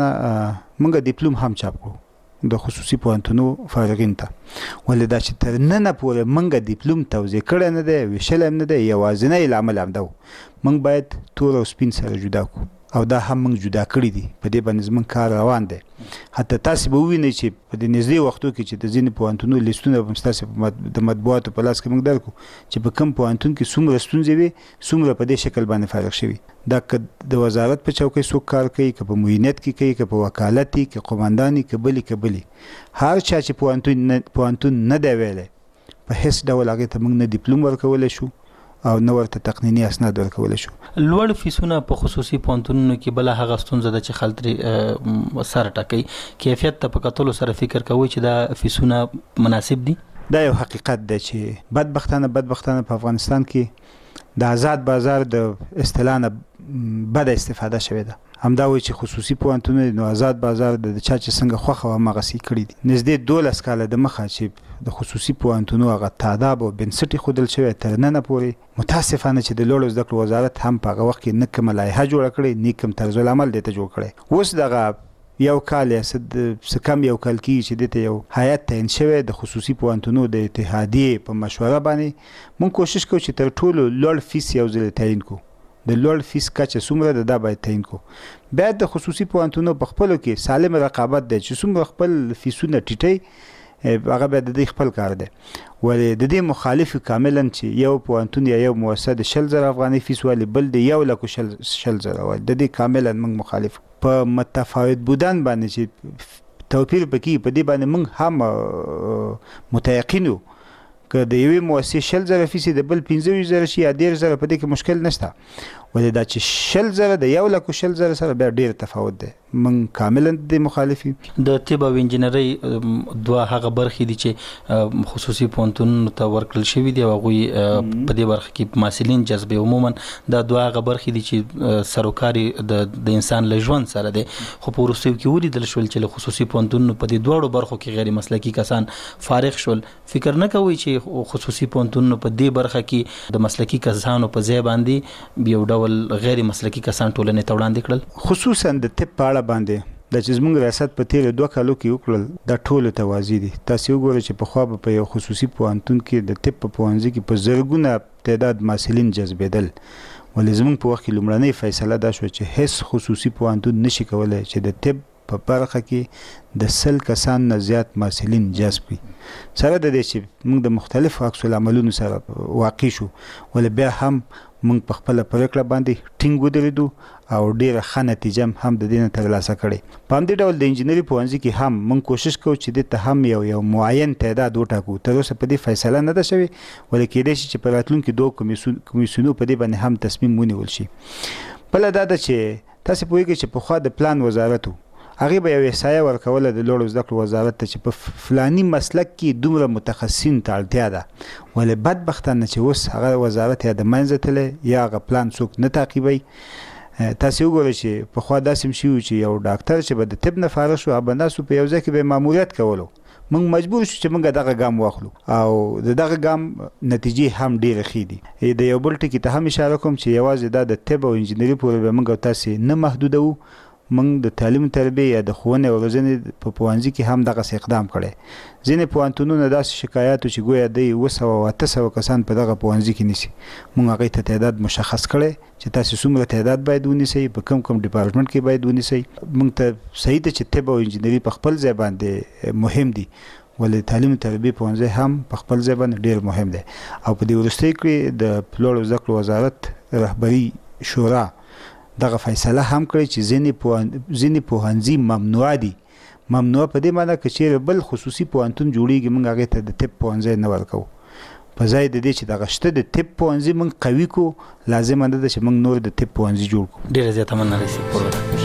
موږ ډیپلوم هم چاپ کړو د خصوصي پوهنتونو فارغین ته، ولې دا چې تر ننه پورې موږ ډیپلوم توزیع کړی نه دی، ویشلی هم نه دی. یوازینی لامل همدا و، موږ باید تور او سپین سره جدا کړو او دا هم موږ جدا کړي دي. په دې باندې زموږ کار روان دی. حتی تاسو به ووینئ چې په دې نږدې وختو کې چې د ځینې پوهنتونو لیستونه به ستاسو د مطبوعاتو په لاس کې موږ درکړو چې په کوم پوهنتون کې څومره ستونزې وي، څومره په دې شکل باندې فارغ شوي. دا که د وزارت په چوکۍ څوک کار کوي، که په معینت کې کوي، که په وکالت کې، که قومندان که بلي هر چا چې پوهنتون نه دی ویلی، په هیڅ ډول هغې ته موږ نه ډیپلوم ورکولی شو او نه ورته تقنیني اسناد ورکولی شو. لوړ فیسونه په خصوصي پوهنتونونو کې بله هغه ستونزه ده چې خلک ترې سر ټکوي. کیفیت ته په کتلو سره فکر کوئ چې دا فیسونه مناسب دي؟ دا یو حقیقت دی چې بدبختانه په افغانستان کې د آزاد بازار د اصطلاح نه بده استفاده شوې ده. همدا وایي چې خصوصي پوهنتونونه نو آزاد بازار د چا چې څنګه خوښه وه هماغسې کړي دي. نږدې 12 کاله د مخه چې د خصوصي پوهنتونو هغه تاداب او بنسټ ایښودل شوی تر ننه پورې متاسفانه چې د لوړو زده کړو وزارت هم په هغه وخت کې نه کومه لایحه جوړه کړې، نه کوم طرز العمل دې ته جوړ کړی. اوس دغه یو کال یا څه کم یو کال کېږي چې دې ته یو هیات تعین شوی د خصوصي پوهنتونو د اتحادیې په مشوره باندې. موږ کوشش کوو چې تر ټولو لوړ فیس یو ځل تعین کړو. د لوړ فیس کچه څومره ده دا باید تعین کړو. بیا د خصوصي پوهنتونو په خپلو کې سالم رقابت دی چې څومره خپل فیسونه ټیټوي، هغه بیا د دوی خپل کار دی. ولې د دې مخالف کاملا چې یو پوهنتون یا یو مؤسسه د 100,000 افغانۍ فیس والی، بل د 1,40,000 والی، د دې کاملا موږ مخالف. په متفاوت بودن باندې چې توپیر پکې، په دې باندې موږ هم متيقن یو که د یوې مؤسسې 100,000 فیس د بل 15,000 شي یا 13,000 په دې کې مشکل نشته. ولې دا چې 100,000 د 1,40,000 سره بیا ډېر تفاوت دی. موږ کاملا د مخالف یو. د طب او انجینرۍ دوه هغه برخې دي چې خصوصي پوهنتونونو ته ورکړل شوي دي او هغوی په دې برخه کې محصلین جذبوي. عموما دا دوه هغه برخې دي چې سروکار د انسان له ژوند سره دی. خو په وروستیو کې ولیدل شول چې له خصوصي پوهنتونونو په دې دواړو برخو کې غیر مسلکي کسان فارغ شول. فکر نه کوئ چې خصوصي پوهنتونونو په دې برخه کې د مسلکي کسانو په ځای باندې یو ډول غیر مسلکي کسان ټولنې ته وړاندې کړل؟ خصوصا د طب په اړه باندې د چې زموږ ریاست په تیرو 2 کالو کې وکړل، دا ټولو ته واضح دي. تاسو وګورئ چې پخوا به په یو خصوصي پوهنتون کې د طب په پوهنځي کې په زرګونه تعداد محصلین جذبېدل. ولې زموږ په وخت کې لومړنۍ فیصله دا شوه چې هیڅ خصوصي پوهنتون نشي کولی چې د طب په برخه کې د 100 کسان نه زیات محصلین جذب کړي سره د دې چې موږ د مختلف عکس العملونو سره واقع شو ول بیا هم موږ په خپل پریکړه باندې ټینګ ودرېدو او ډیره ښه نتیجه هم د دې ترلاسه کړې په همدې ډول د انجینری پوهنځي کې هم موږ کوشش کوو چې د ته هم یو معین تعداد وټاکو تر اوسه په دې فیصله نه ده شوې ولې کېدای شي چې په راتلونکي 2 کمیسیونو په دې باندې هم تصمیم ونیول شي بل دا ده چې تاسو پوهیږئ چې په خوا د پلان وزارت هغه به یو احصایه ورکوله د لوړو زده کړو وزارت ته چې په فلاني مسلک کې دومره متخصصین ته اړتیا ده ولې بدبختانه چې اوس هغه وزارت یا د منځه تللی یا هغه پلان څوک نه تعقیبوي تاسو وګورئ چې په خوا داسې شي چې یو ډاکټر چې به د طب نه فارغ شو هغه ناسو په یو ځای کې به ماموریت کولو موږ مجبور شو چې موږ دغه ګام واخلو او دغه ګام نتیجې هم ډېرې ښې دي د یو بل ټکي ته هم اشاره کوم چې یوازې دا د طب او انجینري پورې به موږ تاسو نه محدودو موږ د تعلیم تربیه یا د ښوونې او روزنې په پوهنځي کې هم دغه اقدام کړی ځینې پوهنتونونه داسې شکایات چې ګویا دی 200 کسان په دغه پوهنځي کې نیسي موږ هغه ته تعداد مشخص کړی چې تاسو څومره تعداد باید ونیسئ په کوم ډپارټمنټ کې باید ونیسئ موږ ته صحیح ته چې طب او انجینري په خپل ځای باندې مهم دي ولې تعلیم تربیه پوهنځي هم په خپل ځای باندې ډېر مهم دی او په دې وروستۍ کې د لوړو زده کړو وزارت رهبری شورا دغه فیصله هم کړی چې ځینې پوهنځي ممنوع دي ممنوع په دې معنی کې چې بل خصوصي پوهنتون جوړیږي موږ هغه ته د طب پوهنځي نه ورکو په ځای د دې چې دغه شته د طب پوهنځي موږ قوي کو لازم نه ده چې موږ نور د طب پوهنځي جوړ کړو ډیره زیاته مننه رئیس